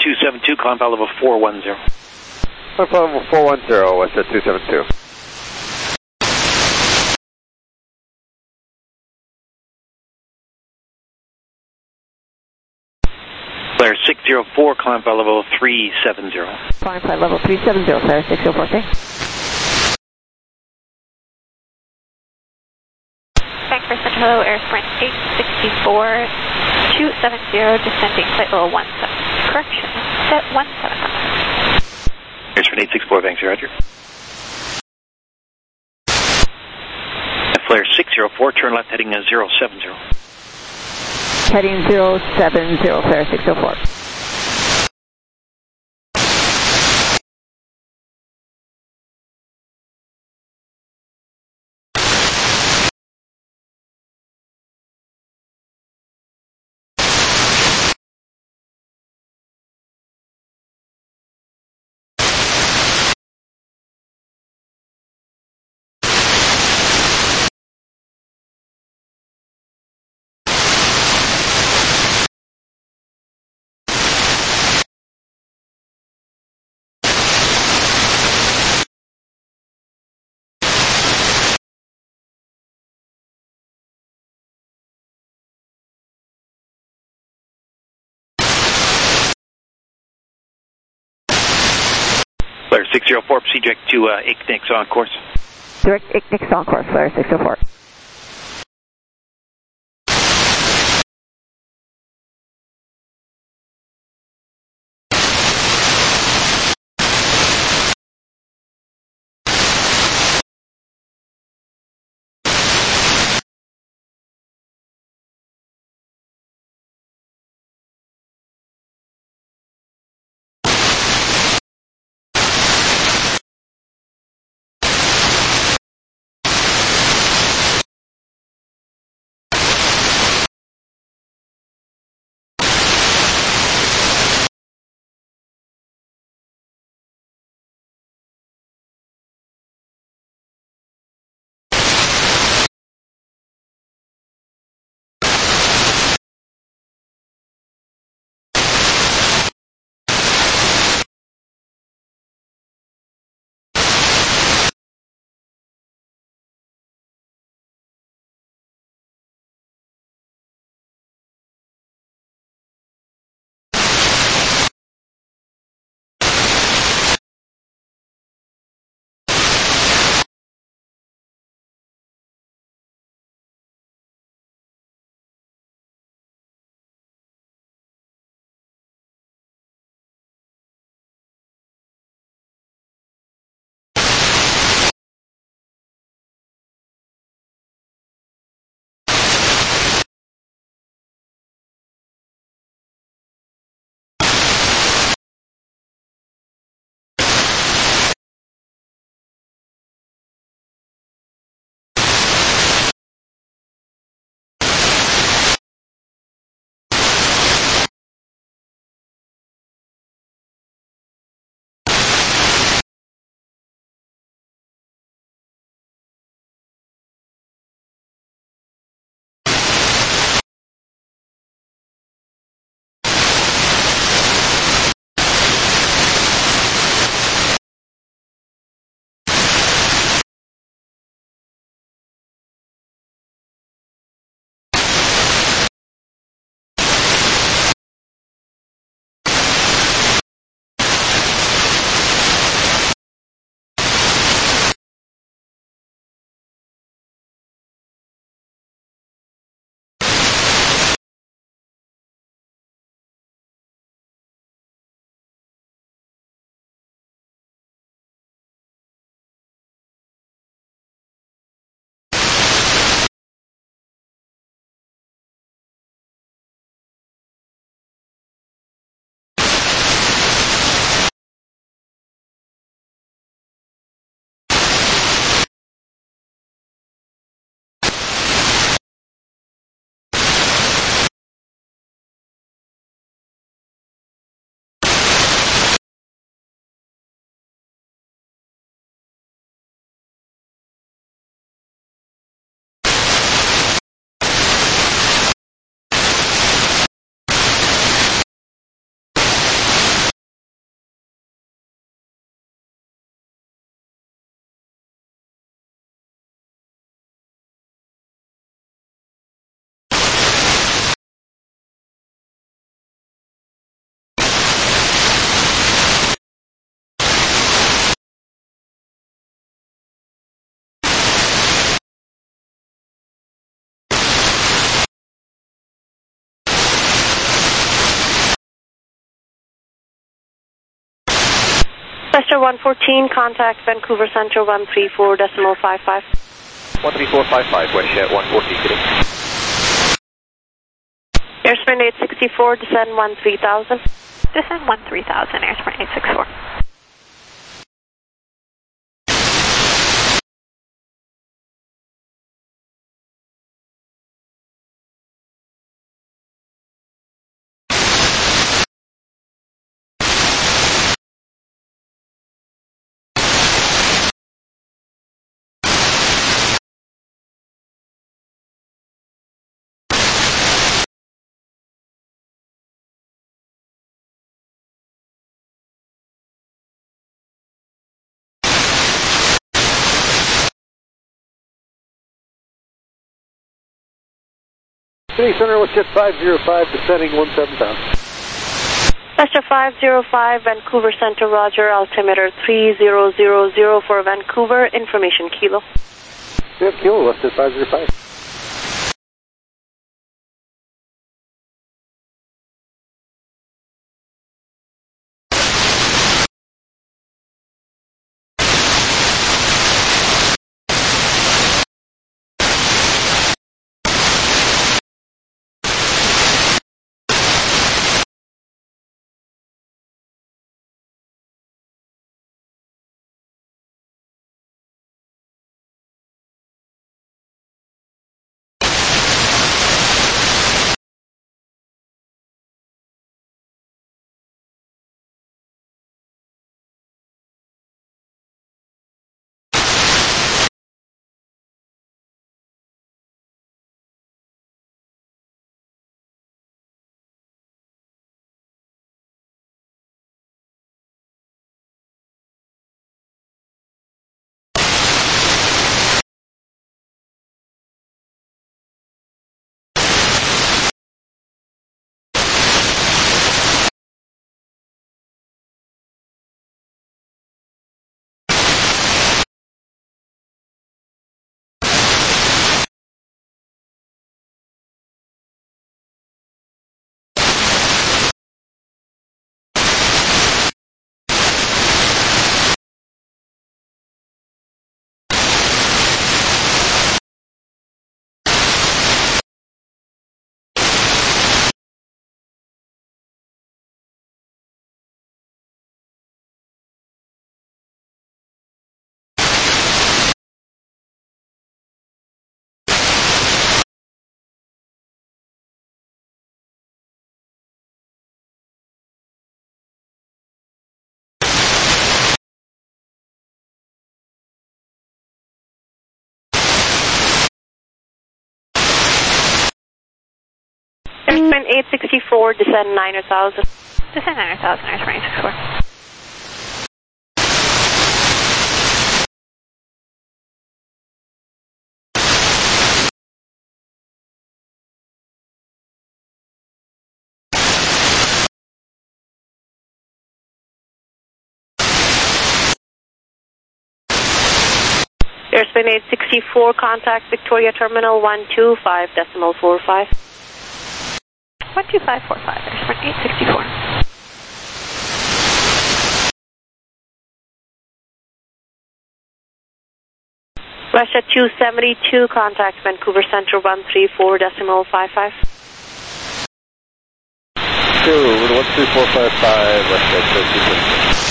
two seven two, climb flight level four one zero. Climb flight level four one zero, what's that two seven two? Flare six zero four, climb flight level three seven zero. Climb flight level three seven zero, Flare six zero four, okay. Frankfurt Center, hello, Air Sprint eight sixty-four, two seven zero, descending flight level one seven. Correction, set one seven. Air Sprint eight sixty-four, thanks, Roger. And Flare six zero four, turn left heading zero seven zero. Heading zero seven zero, Flare six zero four. Flare six zero four, proceed direct to uh, I C N I C on course. Direct I C N I C on course, Flare six zero four. Western one fourteen, contact Vancouver Center one three four decimal five five. one three four five five, Westjet one fourteen, good day. Airsprint eight sixty-four, descend one three thousand. Descend one three thousand, Airsprint eight sixty-four. City Center, Westjet five zero five, descending one seven thousand. Western five zero five, Vancouver Center, roger, altimeter three zero zero zero for Vancouver, information Kilo. We have Kilo, Westjet five zero five. Airsprint eight sixty-four, descend nine thousand. Descend nine thousand, Airsprint eight sixty-four. Airsprint eight sixty-four, contact Victoria Terminal one two five decimal four five. one two five four five, Airsprint eight sixty-four. Westjet two seventy-two, contact Vancouver Center one three four decimal five five. Two, one three four five five, Westjet two seventy-two.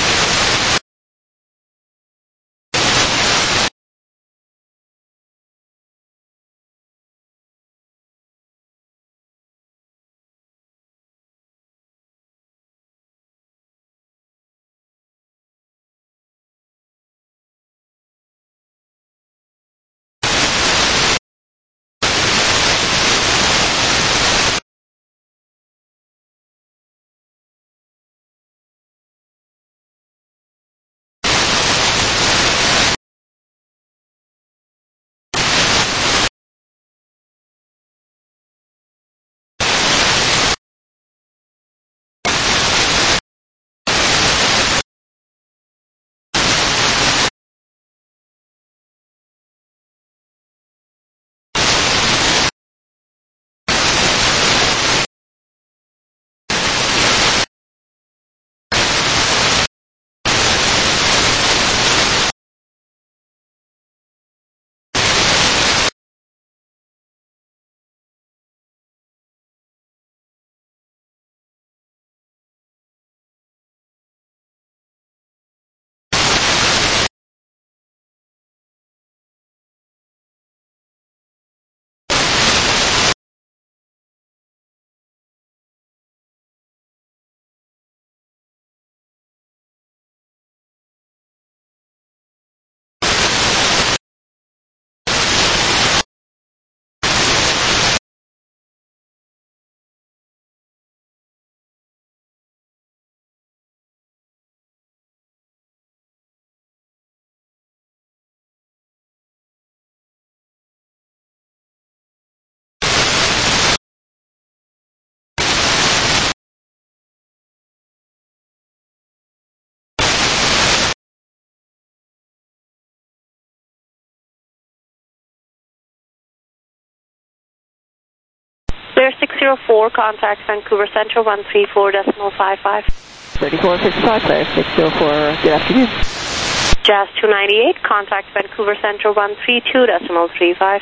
zero four, contact Vancouver Centre one three four decimal five five. thirty-four fifty-five, Flight six oh four, good afternoon. Jazz two ninety-eight, contact Vancouver Centre one three two decimal three five.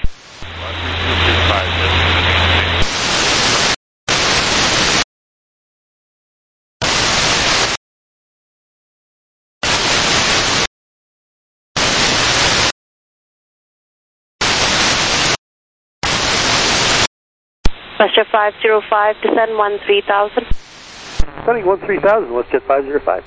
WestJet five zero five, descend one three thousand. Descending one three thousand, WestJet five zero five.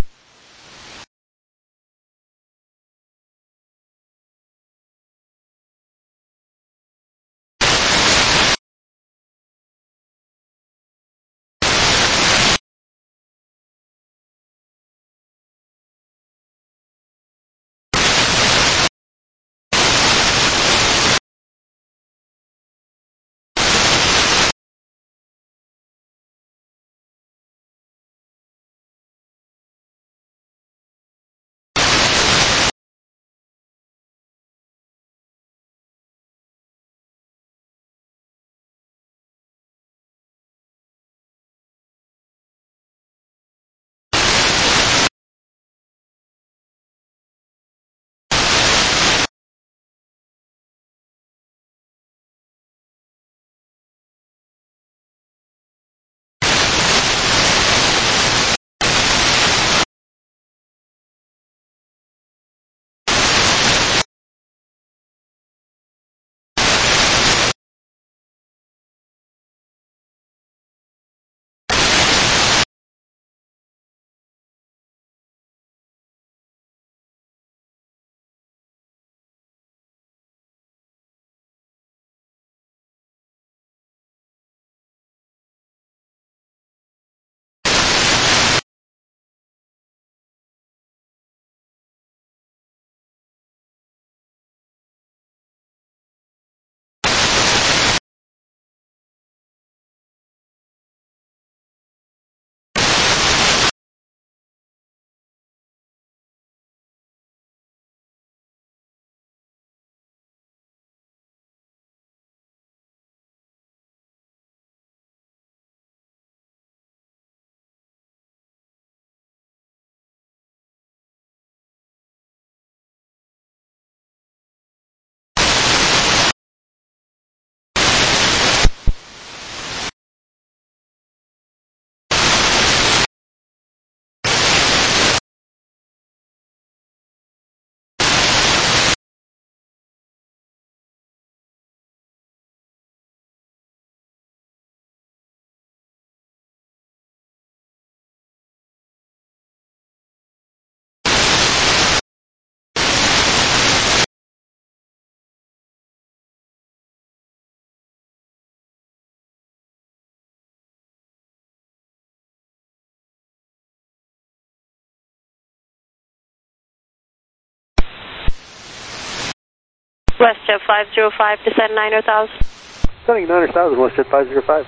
WestJet five zero five, descend nine thousand. Descending nine thousand, WestJet five zero five.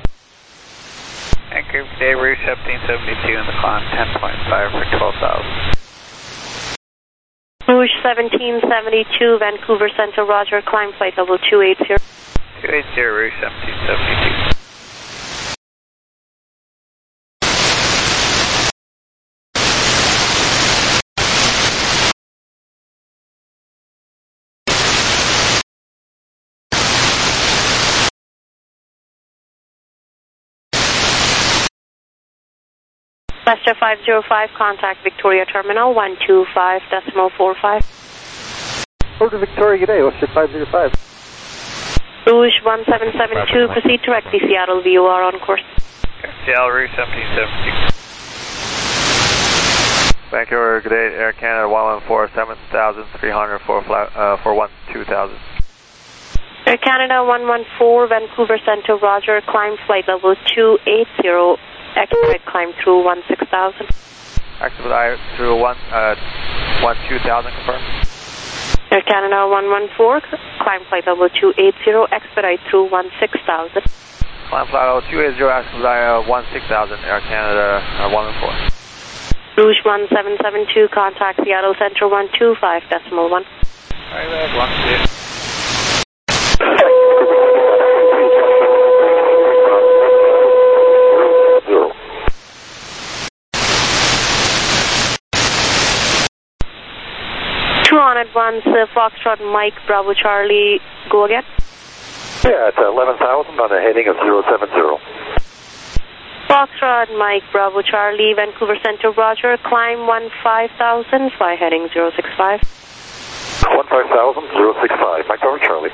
Vancouver today, Route seventeen seventy-two in the climb, ten point five for twelve thousand. Rouge seventeen seventy-two, Vancouver Centre, Roger, climb flight level two eighty. two eighty, Route seventeen seventy-two. WestJet five zero five, contact Victoria Terminal one two five decimal four five. Over to Victoria, good day, WestJet five zero five. Rouge one seven seven two, proceed directly Seattle V O R on course. Seattle, Route seventeen seventy-two. Vancouver, good day, Air Canada one one four, seven thousand three hundred for, uh, for one two thousand. Air Canada one one four, Vancouver Centre, Roger, climb flight level two eighty, expedite climb through one six thousand. Expedite through one, uh, one two thousand, confirm. Air Canada one one four, climb flight level two eighty, expedite through one six thousand. Climb flight level two eighty, expedite uh, one six thousand, Air Canada uh, one one four. Rouge one seven seven two, contact Seattle Centre one two five decimal one. Alright, that's one two. one advance, uh, Foxtrot Mike, Bravo Charlie, go again. Yeah, it's eleven thousand on a heading of zero seven zero. Foxtrot Mike, Bravo Charlie, Vancouver Center, Roger, climb one five thousand, fly heading zero six five. one five thousand, zero six five, Mike Bravo Charlie.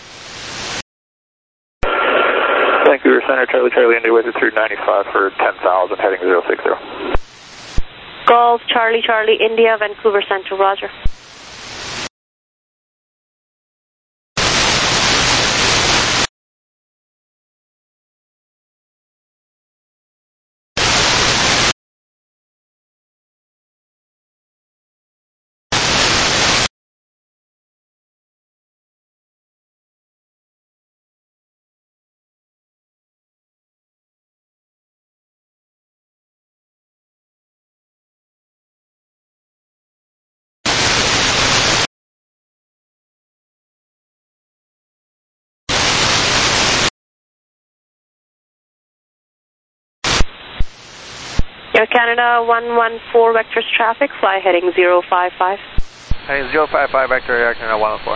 Vancouver Center, Charlie, Charlie, India, Wizard through ninety-five for ten thousand, heading zero six zero. Golf, Charlie, Charlie, India, Vancouver Center, Roger. Air Canada one one four vectors traffic, fly heading zero five five. Heading zero five five, vector Air Canada one one four.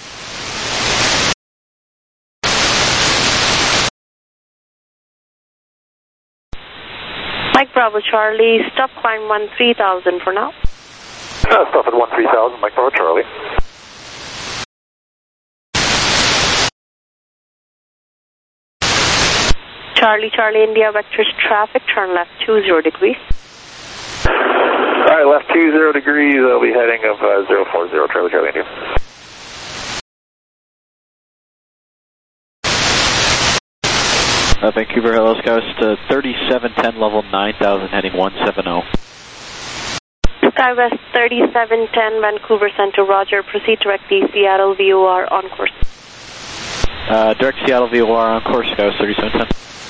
Mike Bravo Charlie, stop climb one three thousand for now. Uh, stop at one three thousand, Mike Bravo Charlie. Charlie, Charlie, India, vectors traffic, turn left two zero degrees. Alright, left two zero degrees, I'll be heading of uh, zero four zero, Charlie, Charlie, India. Uh, Vancouver, hello, Scouts to thirty-seven ten, level nine thousand, heading one seven zero. SkyWest thirty-seven ten, Vancouver Center, Roger, proceed directly, Seattle V O R on course. Uh, direct Seattle V O R on course, Scouts thirty-seven ten.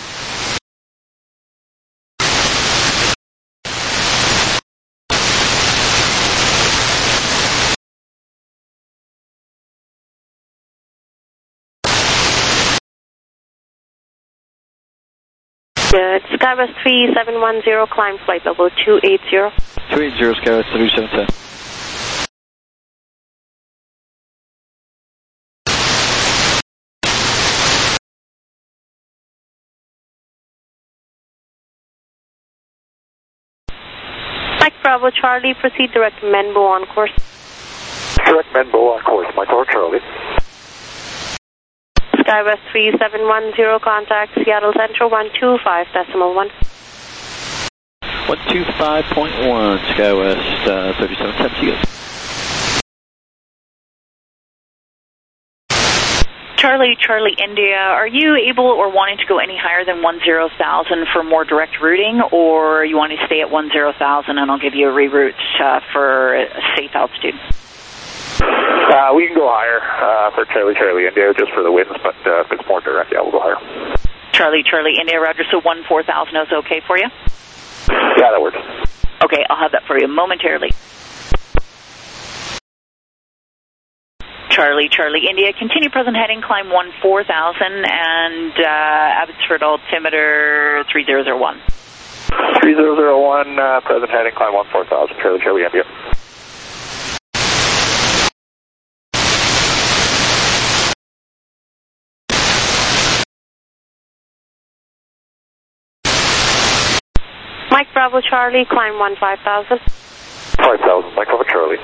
Good. SkyWest three seven one zero, climb flight level two eight zero. two eight zero, SkyWest thirty-seven ten. Mike Bravo Charlie, proceed direct Menbo on course. Direct Menbo on course, Mike Bravo Charlie. SkyWest three seven one zero, contact Seattle Central one two five decimal one. one two five point one, SkyWest uh, thirty-seven ten, see you. Charlie, Charlie, India, are you able or wanting to go any higher than one zero thousand for more direct routing, or you want to stay at one zero thousand and I'll give you a reroute uh, for a safe altitude? Uh, we can go higher uh, for Charlie, Charlie, India, just for the winds, but uh, if it's more direct, yeah, we'll go higher. Charlie, Charlie, India, Roger, so one four thousand is okay for you? Yeah, that works. Okay, I'll have that for you momentarily. Charlie, Charlie, India, continue present heading, climb one four thousand, and uh, Abbotsford altimeter three zero zero one. three zero zero one, uh, present heading, climb one four thousand, Charlie, Charlie, India. Mike Bravo Charlie, climb one five thousand. five thousand, Mike Bravo Charlie.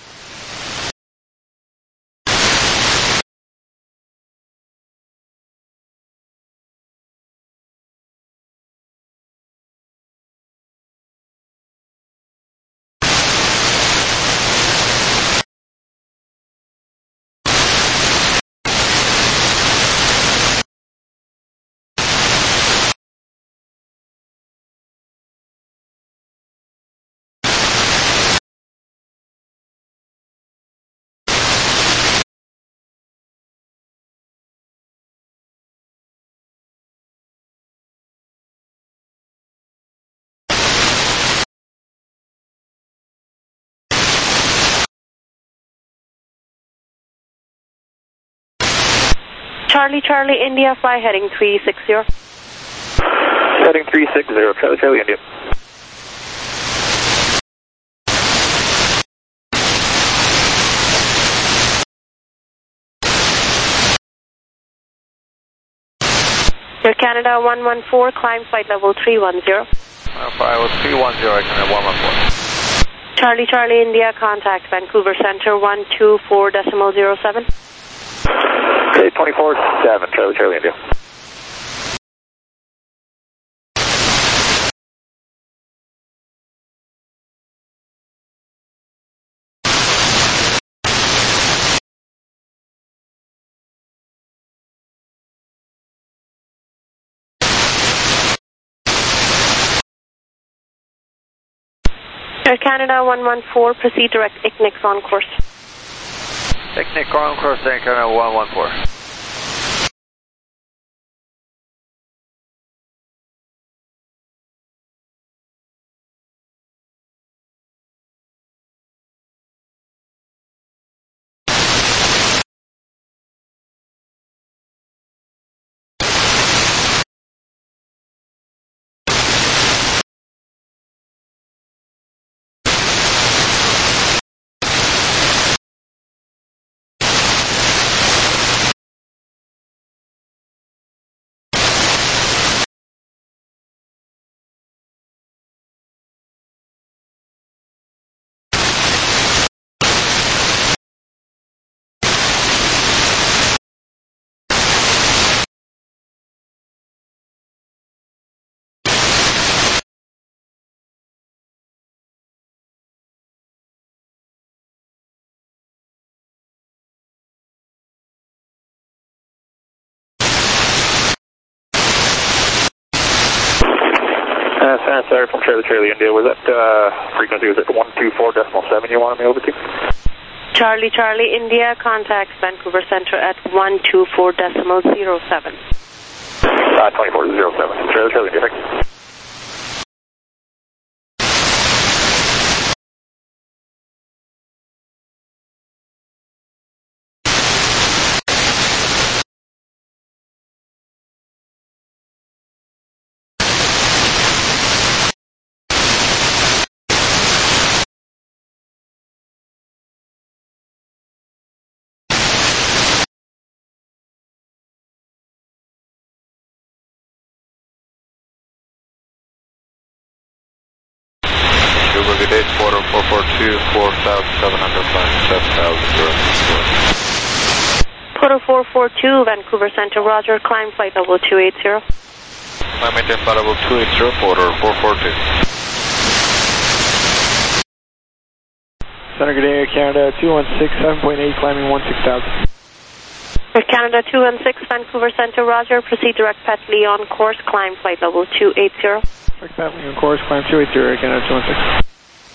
Charlie, Charlie, India, fly heading three six zero. Heading three six zero, Charlie, Charlie, India. Air Canada one one four, climb flight level three one zero. Uh, flight level three one zero, Air Canada one one four. Charlie, Charlie, India, contact Vancouver Center one two four decimal zero seven. Okay, twenty-four seven, Charlie, Charlie, India. Air Canada one one four, proceed direct I C N I C on course. I C N I C on course, Air Canada one one four. Uh, San Sarah from Charlie, Charlie, India. Was that uh, frequency, was it one two four decimal seven you wanted me over to? Charlie, Charlie, India, contact Vancouver Center at one two four decimal zero seven. Uh, twenty-four zero seven, Charlie, Charlie, India. Thanks. Good day, quarter four four two, four thousand seven hundred, seven thousand. Porter four four two, Vancouver Center, Roger, climb flight level two eighty. Climb maintain flight level two eighty, Porter four four two. Center, good day, Air Canada two one six, seven point eight, climbing one six thousand. Air Canada two one six, Vancouver Center, Roger, proceed direct Petley on course, climb flight level two eighty. Direct Petley on course, climb two eighty, Air Canada two one six.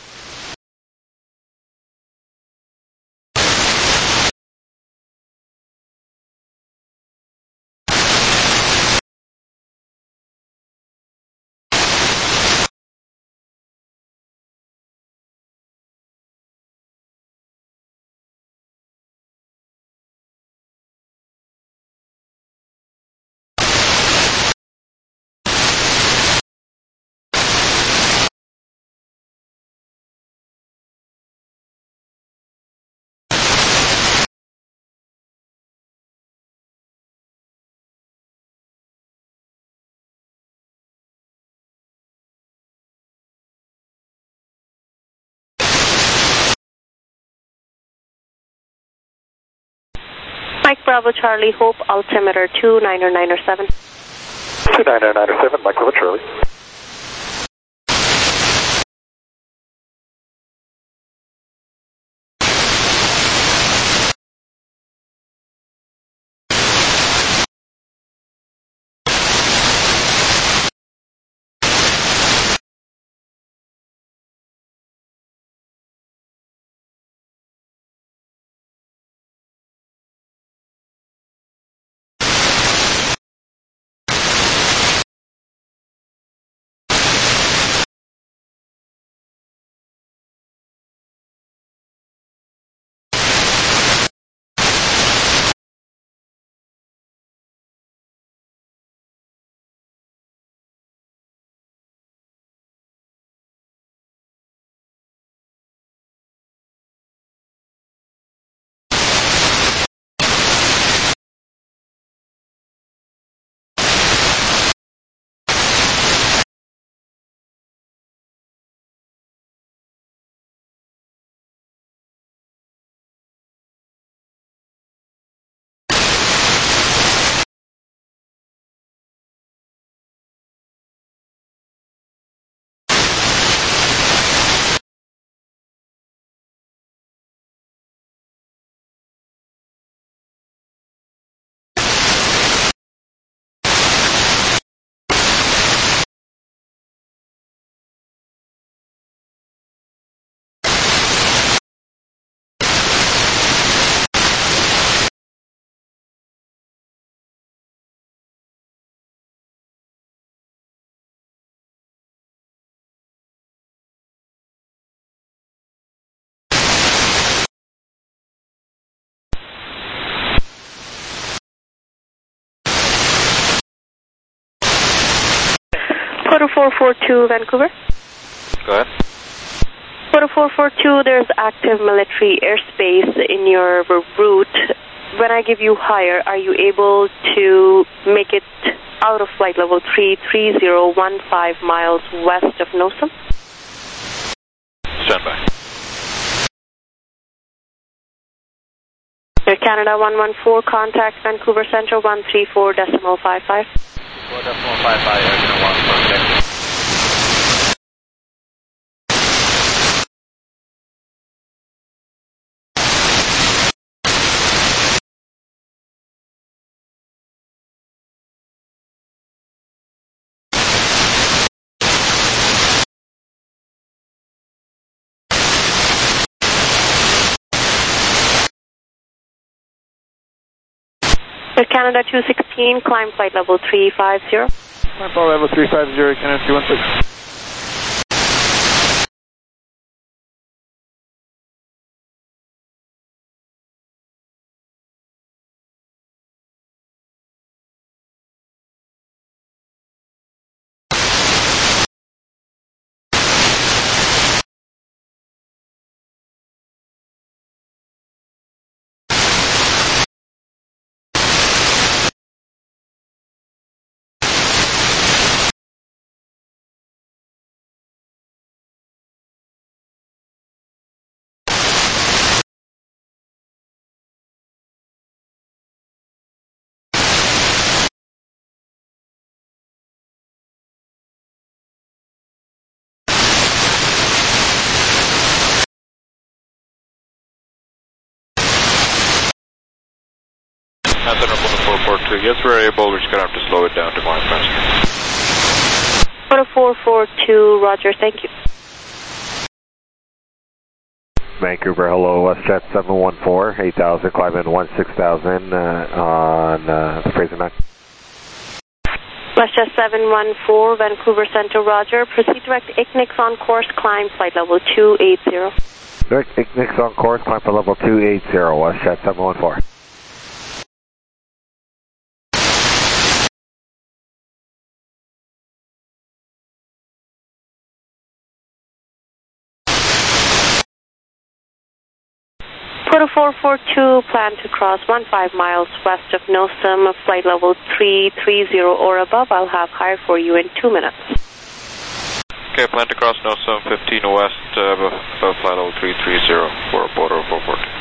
Mike Bravo Charlie, Hope, altimeter two niner niner seven. two niner niner seven, Mike Bravo Charlie. Photo four four two, Vancouver. Go ahead. Photo four four two, there's active military airspace in your route. When I give you higher, are you able to make it out of flight level three three zero one five miles west of Nosum? Stand by. Air Canada one one four, contact Vancouver Central one three four decimal five five. four decimal five five, Air Canada one four, okay. Air Canada two sixteen, climb flight level three five zero. Climb flight level three five zero, Canada two one six. That's under four four two. Yes, we're able. We're just going to have to slow it down to climb faster. Photo four four two, roger, thank you. Vancouver, hello, WestJet seven one four, eight thousand, climb in one six thousand uh, on uh, the Fraser nine. WestJet seven one four, Vancouver Central, roger. Proceed direct I C N I X on course, climb flight level two eight zero. Direct I C N I X on course, climb for level two eight zero, WestJet seven one four. Photo four four two, plan to cross one five miles west of Nosum, flight level three three zero or above. I'll have higher for you in two minutes. Okay, plan to cross Nosum fifteen west, uh, above flight level three three zero for a border four four two.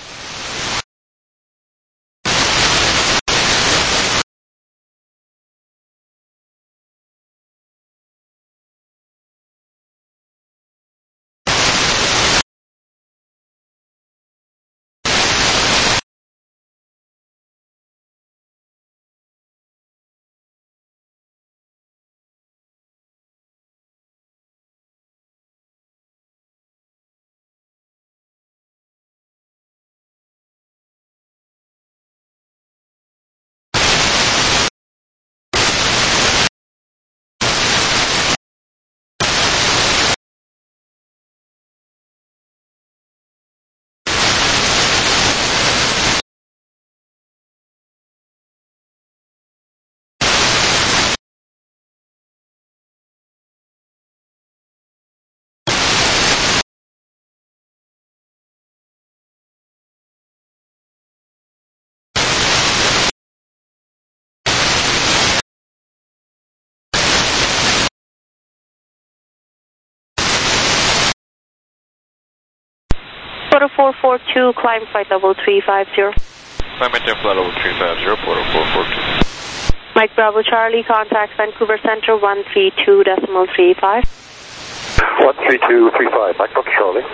Photo four four two, climb flight level three five zero. Climb maintain flight level three five zero, Photo four four two. Mike Bravo Charlie, contact Vancouver Central one three two decimal three five. one three two three five, Mike Bravo Charlie.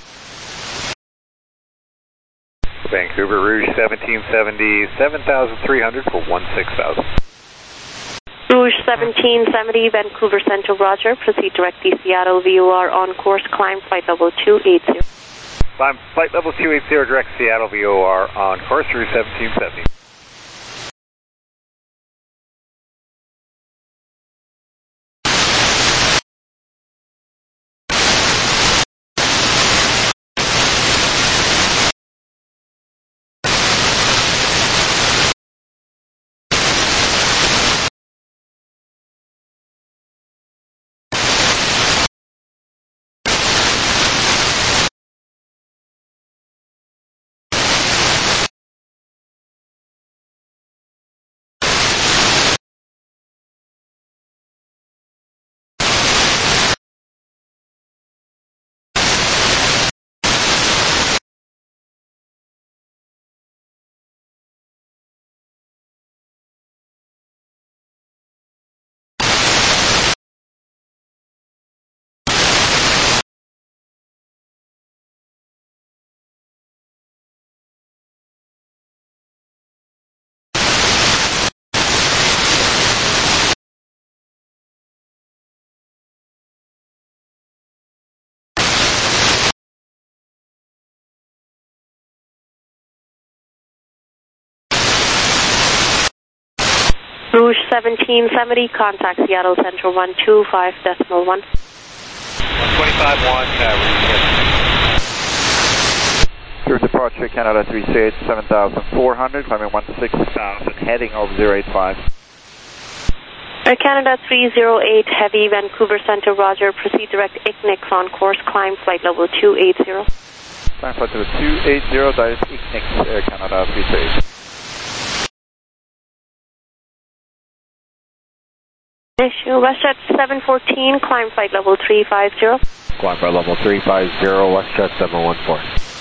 Vancouver Rouge seventeen seventy, seven thousand three hundred for one six thousand. Rouge seventeen seventy, Vancouver Central, roger. Proceed directly Seattle V O R on course, climb flight level two eight zero. Climb flight level two eight zero, direct Seattle V O R on course, Rouge seventeen seventy. Rouge seventeen seventy, contact Seattle Central one two five decimal one. one twenty-five one, uh, Through departure, Canada three three eight, seven thousand four hundred, climbing one six thousand, heading over zero eight five. Air Canada three zero eight, heavy, Vancouver Center, roger, proceed direct I C N I X on course, climb flight level two eighty. Climb flight level two eighty, direct I C N I X, Air Canada three three eight. Issue, WestJet seven fourteen, climb flight level three fifty. Climb flight level three fifty, WestJet seven one four.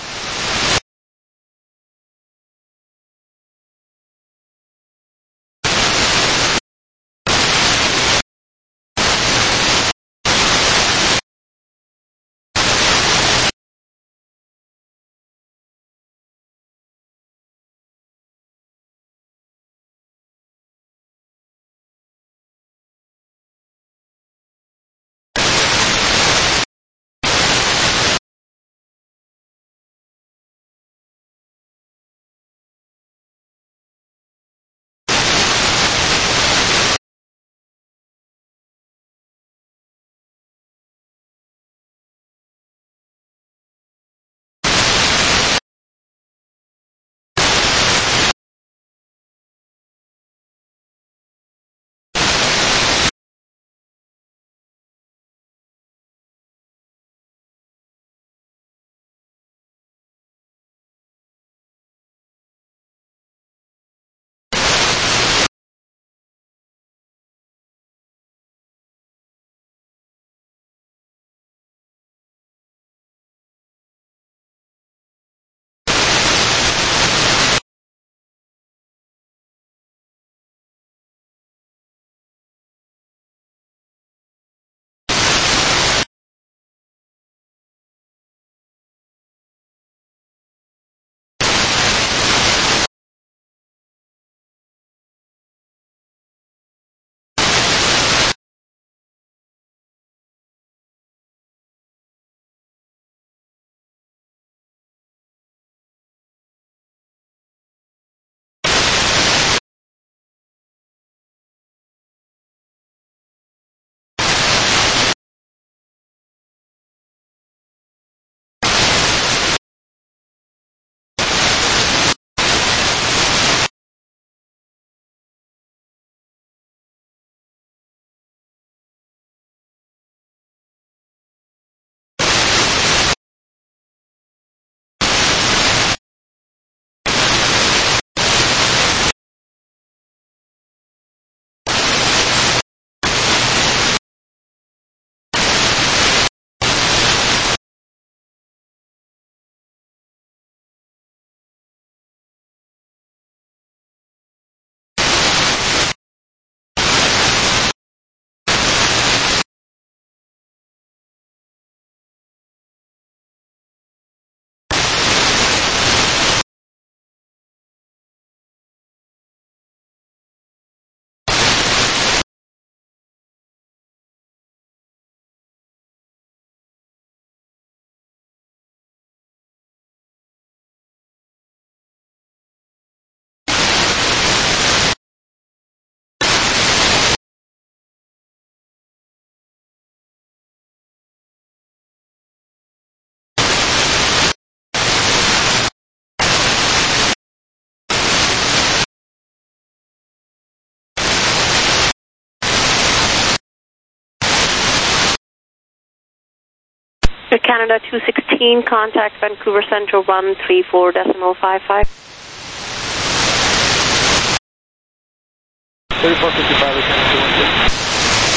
Air Canada two sixteen, contact Vancouver Central one three four decimal five five. thirty-four fifty-five, Air Canada two one six.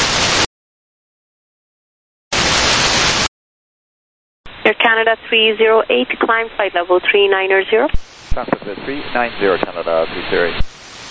Air Canada three zero eight, climb flight level three ninety. Climb flight level three ninety, Canada three zero eight.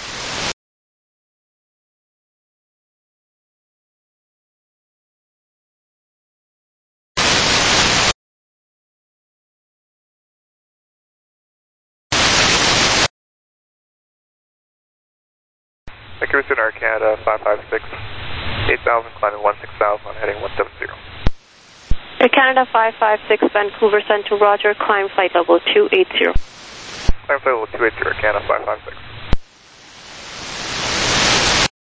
Vancouver Center, Air Canada five five six, eight thousand, climbing one six thousand, on heading one seven zero. Air Canada five five six, Vancouver Center, roger, climb flight level two eighty. Climb flight level two eighty, Air Canada five five six.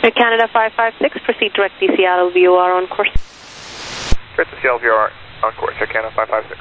Air Canada five five six, proceed direct to Seattle V O R on course. Direct to Seattle V O R on course, Air Canada five five six.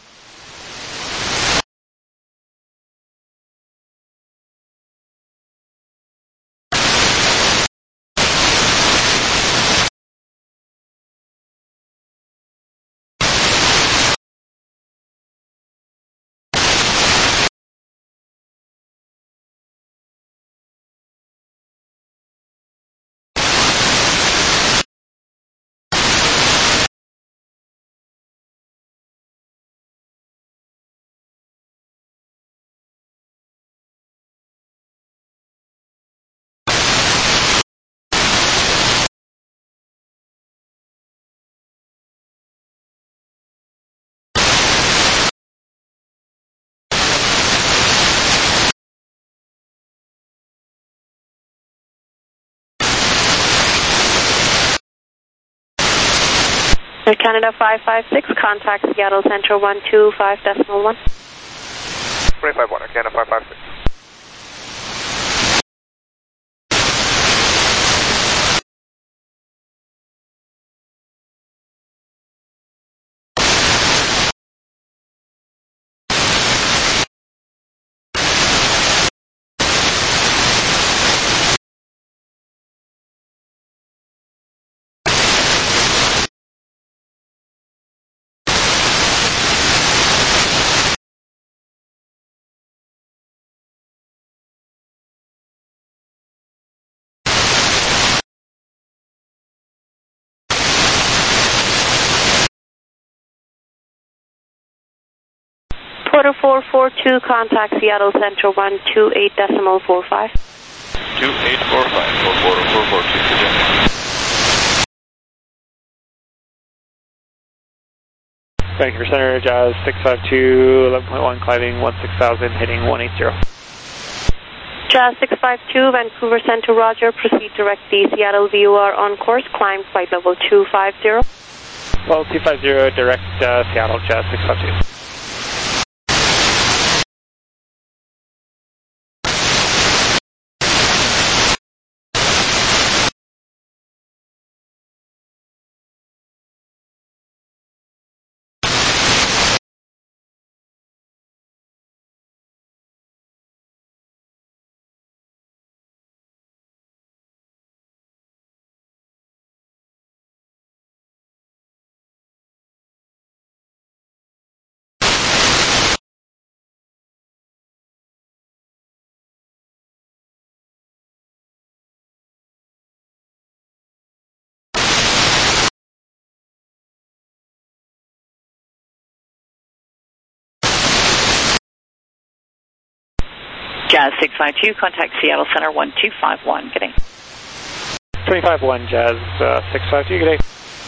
Air Canada five five six, contact Seattle Central one two five decimal one. twenty-five one, Air Canada five five six. Porter four four two, contact Seattle Central one two eight decimal four five. two eight four five for Porter four four two, Virginia. Vancouver Center, Jazz six five two, eleven point one, climbing one six thousand, heading one eighty. Jazz six five two, Vancouver Center, Roger, proceed direct to Seattle V O R on course, climb flight level two five zero. Well, two five zero, direct uh, Seattle, Jazz six five two. Jazz six five two, contact Seattle Center one two five one. Good day. twenty-five one, Jazz uh, six five two, good day.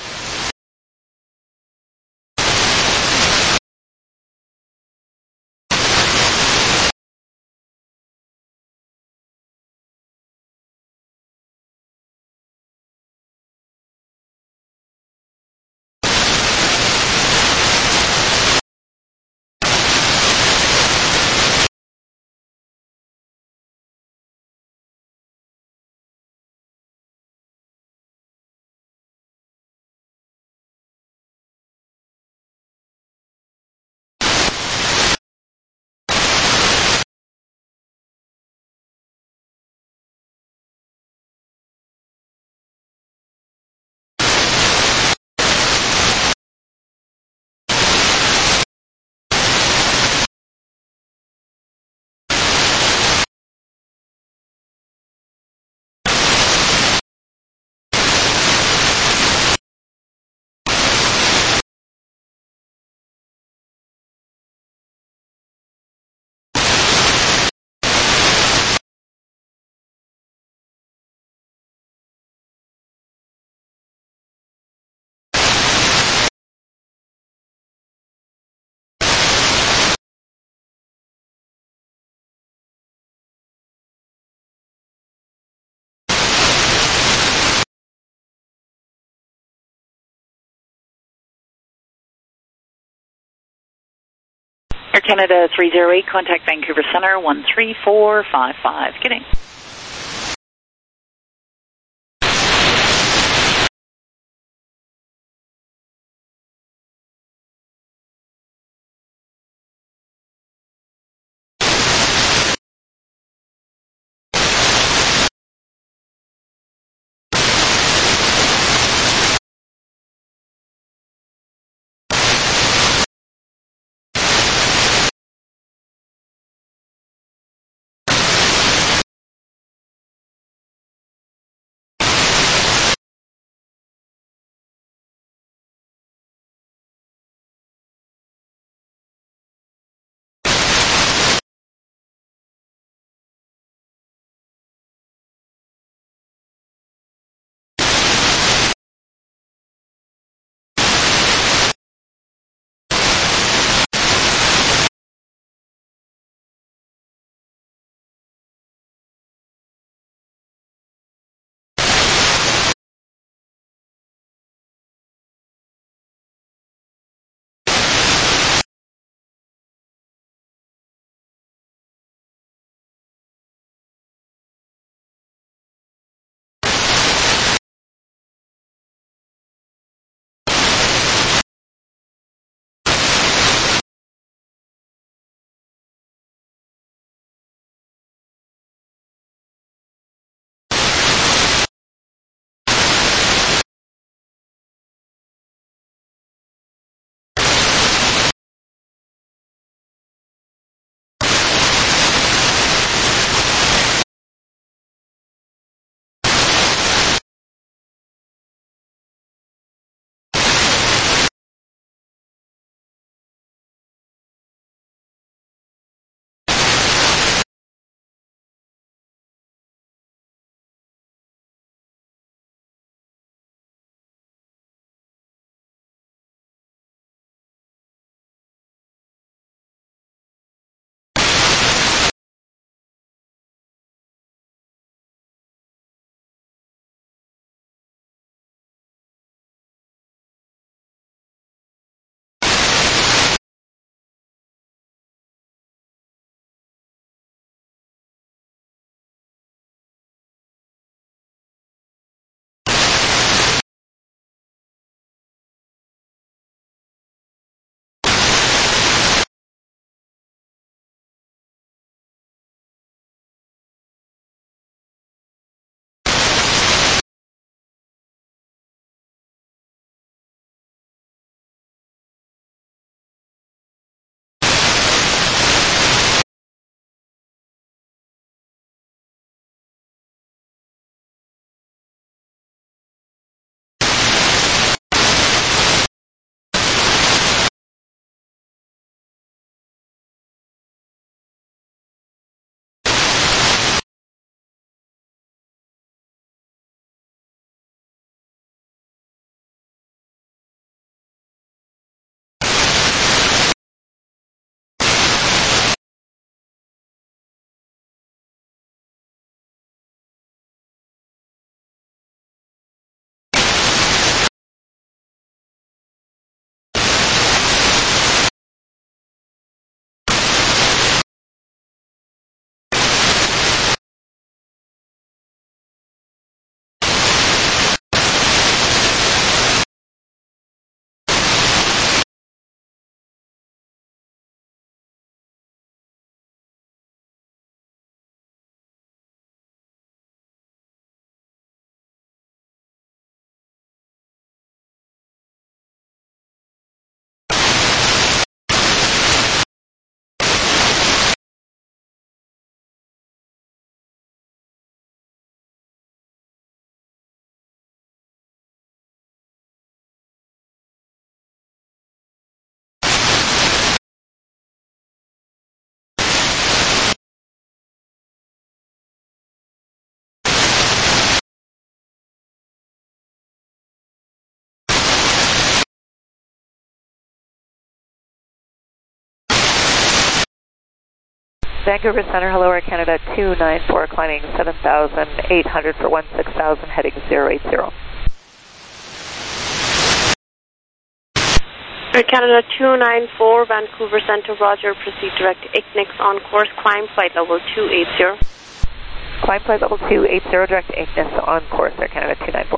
Air Canada three zero eight, contact Vancouver Center one three four five five. Good day. Vancouver Center, hello, Air Canada two nine four, climbing seven thousand eight hundred for one six thousand, heading zero eight zero. Air Canada two nine four, Vancouver Center, roger, proceed direct I C N I C on course, climb flight level two eight zero. Climb flight level two eight zero, direct I C N I C on course, Air Canada two nine four.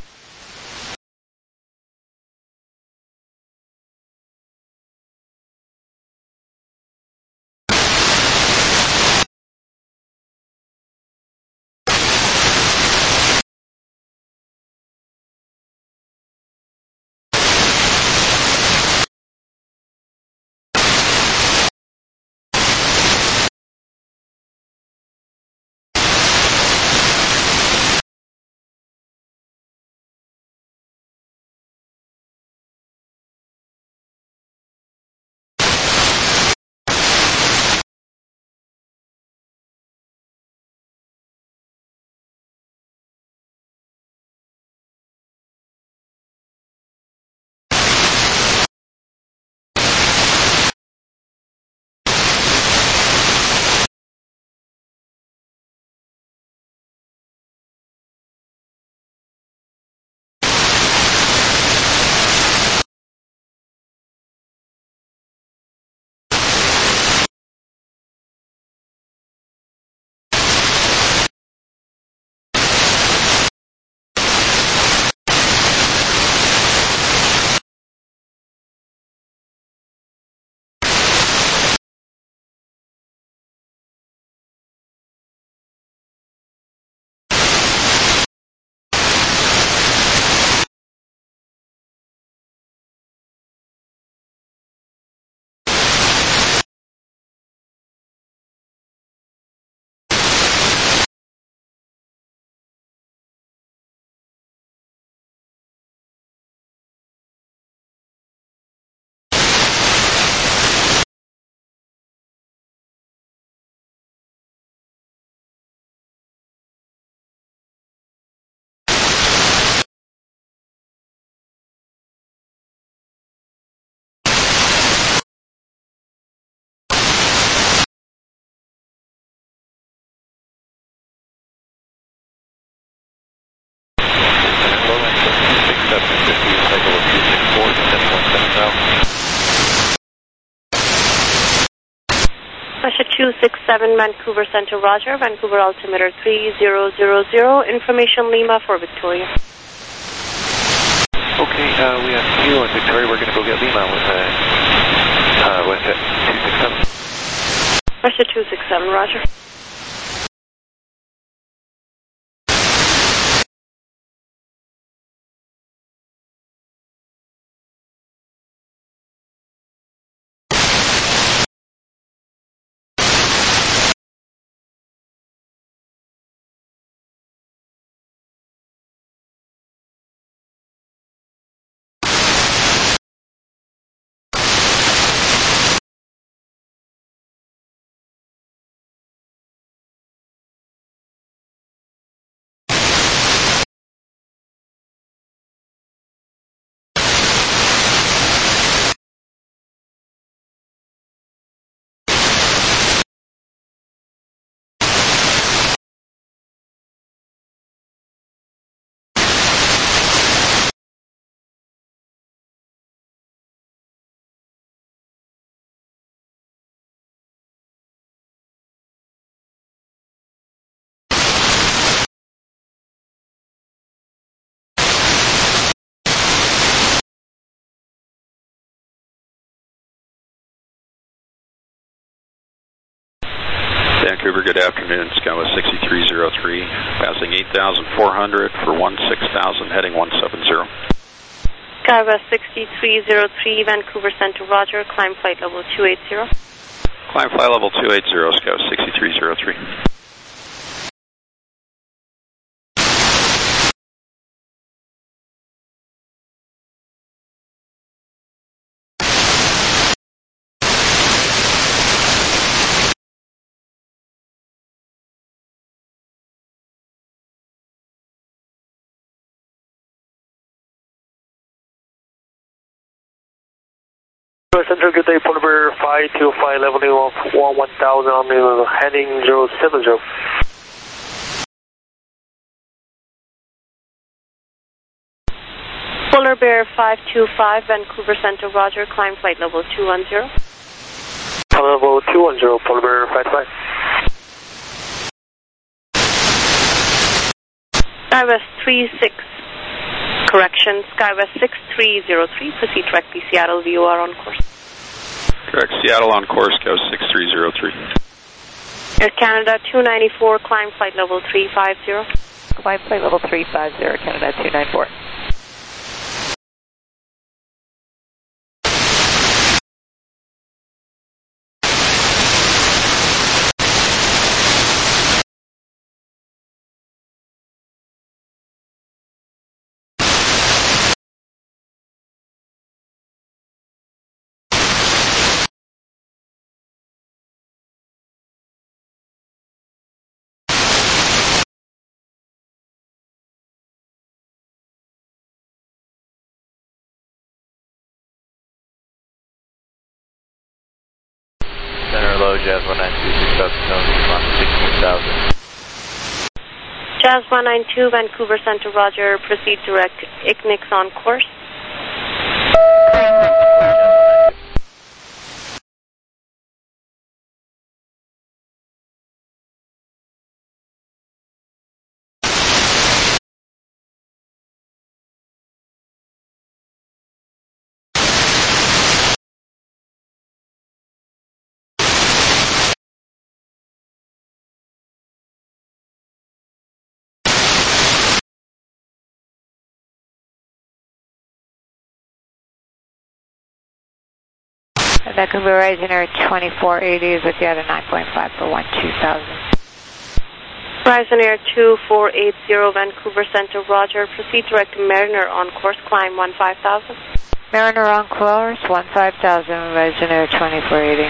Russia two six seven, Vancouver Center, roger, Vancouver altimeter three zero zero zero, information Lima for Victoria. Okay, uh, we have you on Victoria, we're going to go get Lima with, uh, uh, with it, two six seven. Russia two six seven, roger. Vancouver, good afternoon. Skywest sixty-three zero three, passing eight thousand four hundred for one six thousand, heading one seven zero. Skywest sixty-three zero three, Vancouver Center, roger, climb flight level two eight zero. Climb flight level two eight zero, Skywest sixty-three zero three. Center, good day, Polar Bear five two five, leveling off one one thousand on the heading zero seven zero. Polar Bear five two five, Vancouver Center, roger, climb flight level two one zero. Climb level two one zero, Polar Bear five two five. SkyWest three six, correction, SkyWest six three zero three, proceed directly Seattle, V O R on course. Correct, Seattle on course, go six three zero three. Air Canada two ninety-four, climb flight level three five zero. Climb flight level three five zero, Canada two ninety-four. Center low, Jazz one nine two, six thousand, sixteen thousand. Jazz one nine two, Vancouver Center, roger, proceed direct, I C N I X on course. Vancouver Rising Air twenty-four eighty is with you at a nine point five for one two thousand. Horizon Air two four eight zero, Vancouver Center, roger, proceed direct to Mariner on course, climb one five thousand. Mariner on course, one five thousand, Horizon Air twenty-four eighty.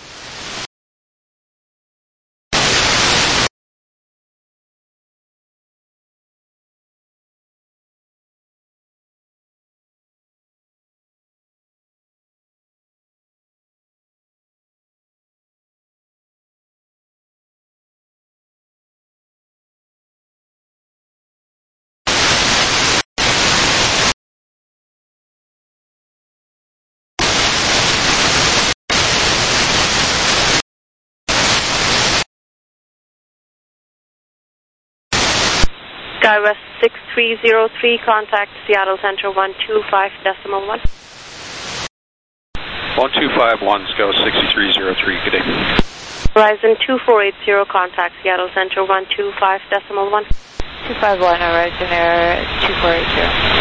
SkyWest six three zero three, contact Seattle Center one two five decimal one. one two five one, go six three zero three, good day. Horizon two four eight zero, contact Seattle Center one two five decimal one. two five one, Horizon Air two four eight zero.